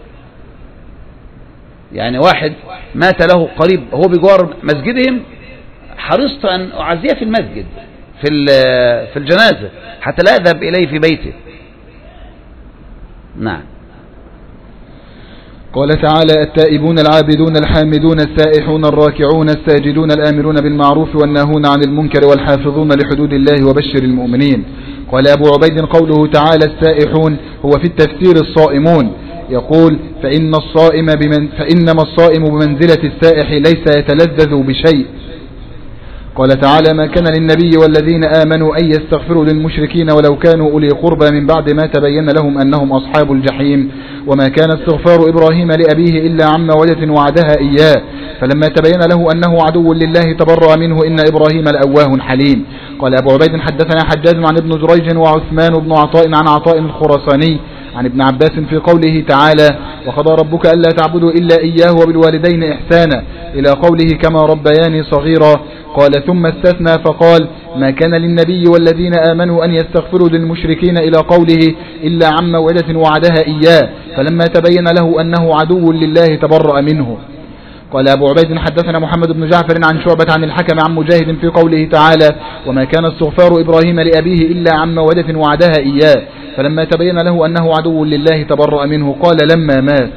[SPEAKER 1] يعني واحد مات له قريب هو بجوار مسجدهم، حرصت أن أعزيه في المسجد في في الجنازة حتى لا أذهب إليه في بيته. نعم.
[SPEAKER 2] قال تعالى: التائبون العابدون الحامدون السائحون الراكعون الساجدون الآمرون بالمعروف والناهون عن المنكر والحافظون لحدود الله وبشر المؤمنين. قال أبو عبيد: قوله تعالى السائحون هو في التفسير الصائمون. يقول: فإن الصائم بمن فإنما الصائم بمنزلة السائح ليس يتلذذ بشيء. قال تعالى: ما كان للنبي والذين آمنوا أن يستغفروا للمشركين ولو كانوا أولي قربى من بعد ما تبين لهم أنهم أصحاب الجحيم، وما كان استغفار إبراهيم لأبيه إلا عن موعدة وعدها إياه، فلما تبين له أنه عدو لله تبرأ منه إن إبراهيم لأواه حليم. قال أبو عبيد: حدثنا حجاج عن ابن جريج وعثمان بن عطاء عن عطاء الخرساني عن ابن عباس في قوله تعالى: وقضى ربك ألا تعبدوا إلا إياه وبالوالدين إحسانا، إلى قوله: كما ربياني صغيرا. قال: ثم استثنى فقال: ما كان للنبي والذين آمنوا أن يستغفروا للمشركين إلى قوله: إلا عن موعدة وعدها إياه، فلما تبين له أنه عدو لله تبرأ منه. قال أبو عبيد: حدثنا محمد بن جعفر عن شعبة عن الحكم عن مجاهد في قوله تعالى: وما كان استغفار إبراهيم لأبيه إلا عن موعدة وعدها إياه، فلما تبين له أنه عدو لله تبرأ منه. قال: لما مات.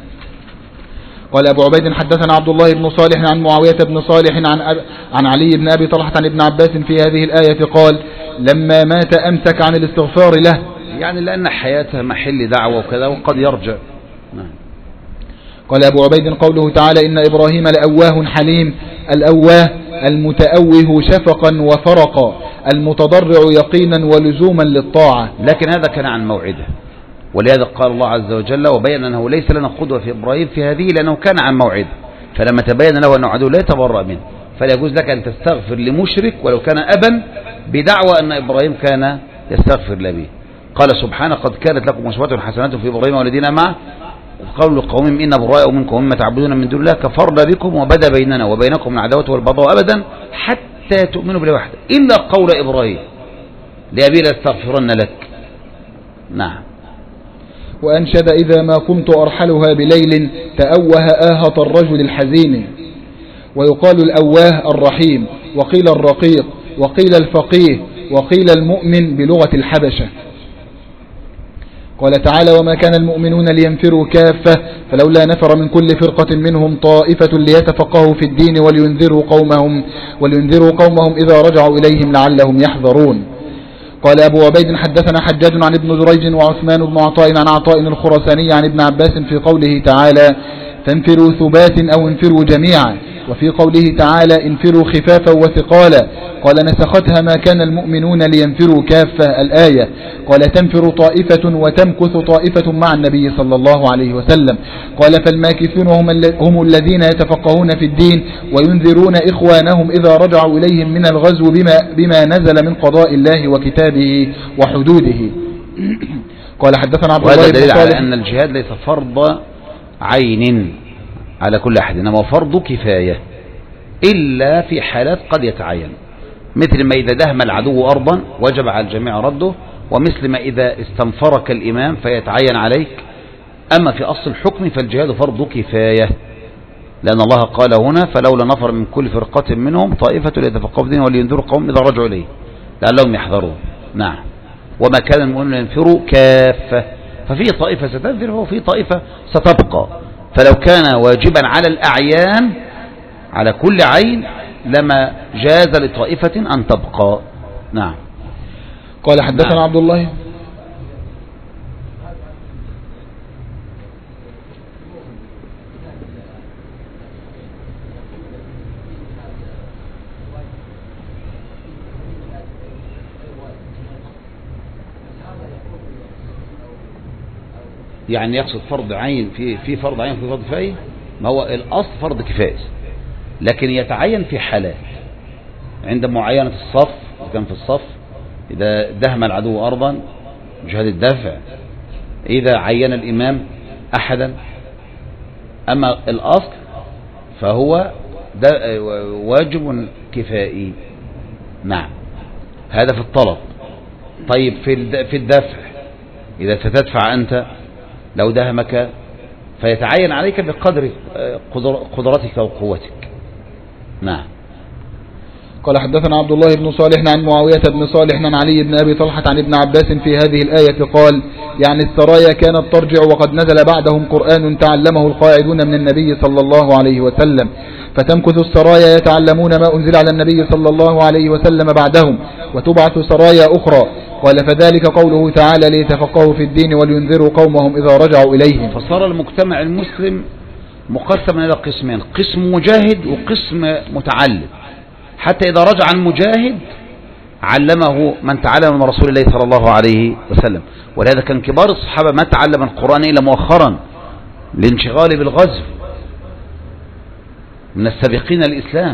[SPEAKER 2] قال أبو عبيد: حدثنا عبد الله بن صالح عن معاوية بن صالح عن, أب... عن علي بن أبي طلحة عن ابن عباس في هذه الآية قال: لما مات أمسك عن الاستغفار له،
[SPEAKER 1] يعني لأن حياته محل دعوة وكذا وقد يرجع. نعم.
[SPEAKER 2] قال أبو عبيد: قوله تعالى: إن إبراهيم لأواه حليم، الأواه المتأوه شفقا وفرقا، المتضرع يقينا ولزوما للطاعة.
[SPEAKER 1] لكن هذا كان عن موعده، ولهذا قال الله عز وجل وبين أنه ليس لنا قدوة في إبراهيم في هذه لأنه كان عن موعده، فلما تبين له أنه عدو لا يتبرأ منه، فلا يجوز لك أن تستغفر لمشرك ولو كان أبا بدعوى أن إبراهيم كان يستغفر لأبيه. قال سبحانه: قد كانت لكم أسوة حسنة في إبراهيم والذين معه قالوا لقومهم إن براء منكم ومما تعبدون من دون الله كفرنا بكم وبدا بيننا وبينكم العداوة والبغضاء أبدا حتى تؤمنوا بالله وحده إلا قول إبراهيم لأبي لاستغفرن لك. نعم.
[SPEAKER 2] وأنشد: إذا ما كنت أرحلها بليل تأوه آهة الرجل الحزين. ويقال الأواه الرحيم، وقيل الرقيق، وقيل الفقيه، وقيل المؤمن بلغة الحبشة. قال تعالى: وما كان المؤمنون لينفروا كافة فلولا نفر من كل فرقة منهم طائفة ليتفقهوا في الدين ولينذروا قومهم ولينذروا قومهم إذا رجعوا إليهم لعلهم يحذرون. قال أبو عبيد: حدثنا حجاج عن ابن جريج وعثمان بن عطاء عن عطاء الخرساني عن ابن عباس في قوله تعالى: فانفروا ثبات أو انفروا جميعا، وفي قوله تعالى: انفروا خفافا وثقالا. قال: نسختها ما كان المؤمنون لينفروا كافة الآية. قال: تنفر طائفة وتمكث طائفة مع النبي صلى الله عليه وسلم. قال: فالماكثون هم الذين يتفقهون في الدين وينذرون إخوانهم إذا رجعوا إليهم من الغزو بما, بما نزل من قضاء الله وكتابه وحدوده. قال: حدثنا عبد الله بن
[SPEAKER 1] دليل على أن الجهاد ليس فرض عين على كل أحد، إنما فرض كفاية إلا في حالات قد يتعين، مثل ما إذا دهم العدو أرضا وجب على الجميع رده، ومثل ما إذا استنفرك الإمام فيتعين عليك. أما في أصل الحكم فالجهاد فرض كفاية، لأن الله قال هنا: فلولا نفر من كل فرقة منهم طائفة ليتفقهوا في الدين ولينذروا قوم إذا رجعوا إليه لعلهم يحذرون. نعم. وما كان المؤمنون ينفروا كافة، ففي طائفة ستنفر وفي طائفة ستبقى، فلو كان واجبا على الأعيان على كل عين لما جاز لطائفة أن تبقى. نعم.
[SPEAKER 2] قال: حدثنا نعم. عبد الله
[SPEAKER 1] يعني يقصد فرض عين في في فرض عين في فرض كفاية، ما هو الأصل فرض كفاية، لكن يتعين في حالات عند معاينة الصف، إذا كان في الصف إذا دهم العدو أرضا جهاد الدفع، إذا عين الإمام أحدا. أما الأصل فهو واجب كفائي. نعم. هذا في الطلب. طيب في الدفع إذا ستدفع أنت لو دهمك فيتعين عليك بقدر قدرتك وقوتك. نعم.
[SPEAKER 2] قال حدثنا عبد الله بن صالح عن معاوية بن صالح عن علي بن أبي طلحة عن ابن عباس في هذه الآية قال يعني السرايا كانت ترجع وقد نزل بعدهم قرآن تعلمه القاعدون من النبي صلى الله عليه وسلم، فتمكث السرايا يتعلمون ما أنزل على النبي صلى الله عليه وسلم بعدهم، وتبعث سرايا أخرى. قال فذلك قوله تعالى ليتفقهوا في الدين ولينذروا قومهم إذا رجعوا إليهم.
[SPEAKER 1] فصار المجتمع المسلم مقسما إلى قسمين، قسم مجاهد وقسم متعلم، حتى إذا رجع المجاهد علمه من تعلم من رسول الله صلى الله عليه وسلم. ولهذا كان كبار الصحابة ما تعلم القرآن إلا مؤخرا لانشغال بالغزو من السابقين الإسلام.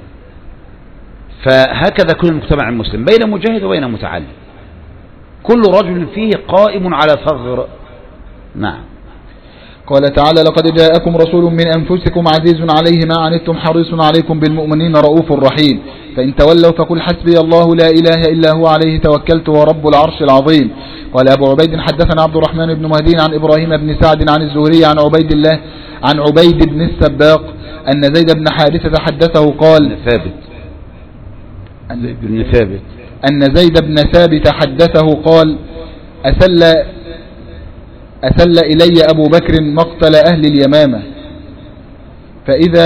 [SPEAKER 1] فهكذا كل المجتمع المسلم بين مجاهد وبين متعلم، كل رجل فيه قائم على ثغر. نعم.
[SPEAKER 2] قال تعالى لقد جاءكم رسول من أنفسكم عزيز عليه ما عنتم حريص عليكم بالمؤمنين رؤوف رحيم، فإن تولوا فقل حسبي الله لا إله إلا هو عليه توكلت ورب العرش العظيم. قال أبو عبيد حدثنا عبد الرحمن بن مهدي عن إبراهيم بن سعد عن الزهري عن عبيد الله عن عبيد بن السباق أن زيد بن حارثة حدثه قال
[SPEAKER 1] ثابت زيد بن ثابت
[SPEAKER 2] أن زيد بن ثابت حدثه قال أسل أسل إلي أبو بكر مقتل أهل اليمامة فإذا,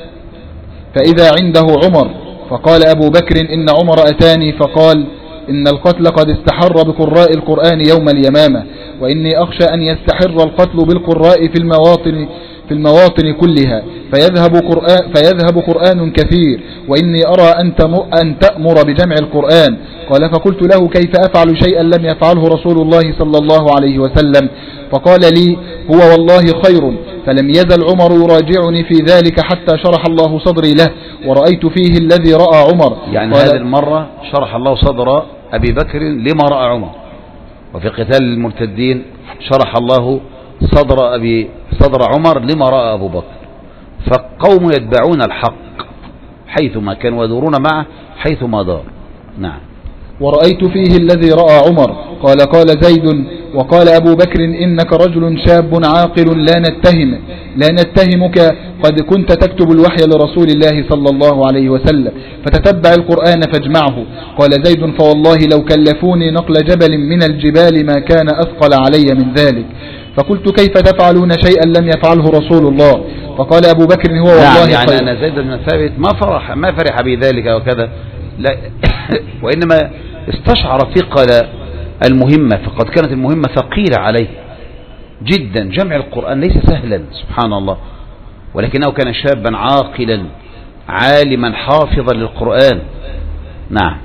[SPEAKER 2] فإذا عنده عمر، فقال أبو بكر إن عمر أتاني فقال إن القتل قد استحر بقراء القرآن يوم اليمامة، وإني أخشى أن يستحر القتل بالقراء في المواطن في المواطن كلها فيذهب قرآن, فيذهب قرآن كثير، وإني أرى أن تأمر بجمع القرآن. قال فقلت له كيف أفعل شيئا لم يفعله رسول الله صلى الله عليه وسلم؟ فقال لي هو والله خير. فلم يزل عمر يراجعني في ذلك حتى شرح الله صدري له، ورأيت فيه الذي رأى عمر.
[SPEAKER 1] يعني هذه المرة شرح الله صدر أبي بكر لما رأى عمر، وفي قتال المرتدين شرح الله صدر أبي صدر عمر لما رأى أبو بكر. فقوم يتبعون الحق حيثما كانوا ويدورون معه حيثما دار. نعم.
[SPEAKER 2] ورأيت فيه الذي رأى عمر. قال قال زيد وقال أبو بكر إنك رجل شاب عاقل لا نتهم لا نتهمك، قد كنت تكتب الوحي لرسول الله صلى الله عليه وسلم، فتتبع القرآن فاجمعه. قال زيد فوالله لو كلفوني نقل جبل من الجبال ما كان أثقل علي من ذلك. فقلت كيف تفعلون شيئا لم يفعله رسول الله؟ فقال أبو بكر هو والله
[SPEAKER 1] نعم. يعني
[SPEAKER 2] خير.
[SPEAKER 1] أنا زيد بن ثابت ما فرح ما فرح بذلك وكذا، لا وإنما استشعر ثقل المهمة، فقد كانت المهمة ثقيلة عليه جدا. جمع القرآن ليس سهلا سبحان الله، ولكنه كان شابا عاقلا عالما حافظا للقرآن. نعم.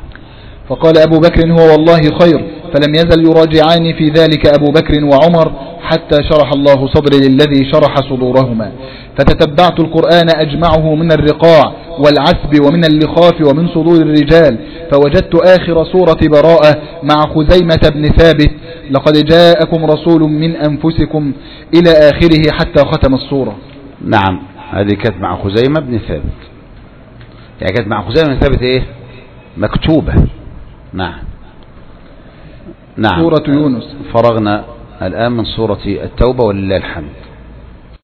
[SPEAKER 2] فقال أبو بكر هو والله خير. فلم يزل يراجعاني في ذلك أبو بكر وعمر حتى شرح الله صدري للذي شرح صدورهما. فتتبعت القرآن أجمعه من الرقاع والعسب ومن اللخاف ومن صدور الرجال، فوجدت آخر سورة براءة مع خزيمة بن ثابت لقد جاءكم رسول من أنفسكم إلى آخره حتى ختم السورة.
[SPEAKER 1] نعم. هذه كانت مع خزيمة بن ثابت، يعني كانت مع خزيمة بن ثابت إيه مكتوبة. نعم. نعم.
[SPEAKER 2] سورة يونس.
[SPEAKER 1] فرغنا الآن من سورة التوبة ولله الحمد.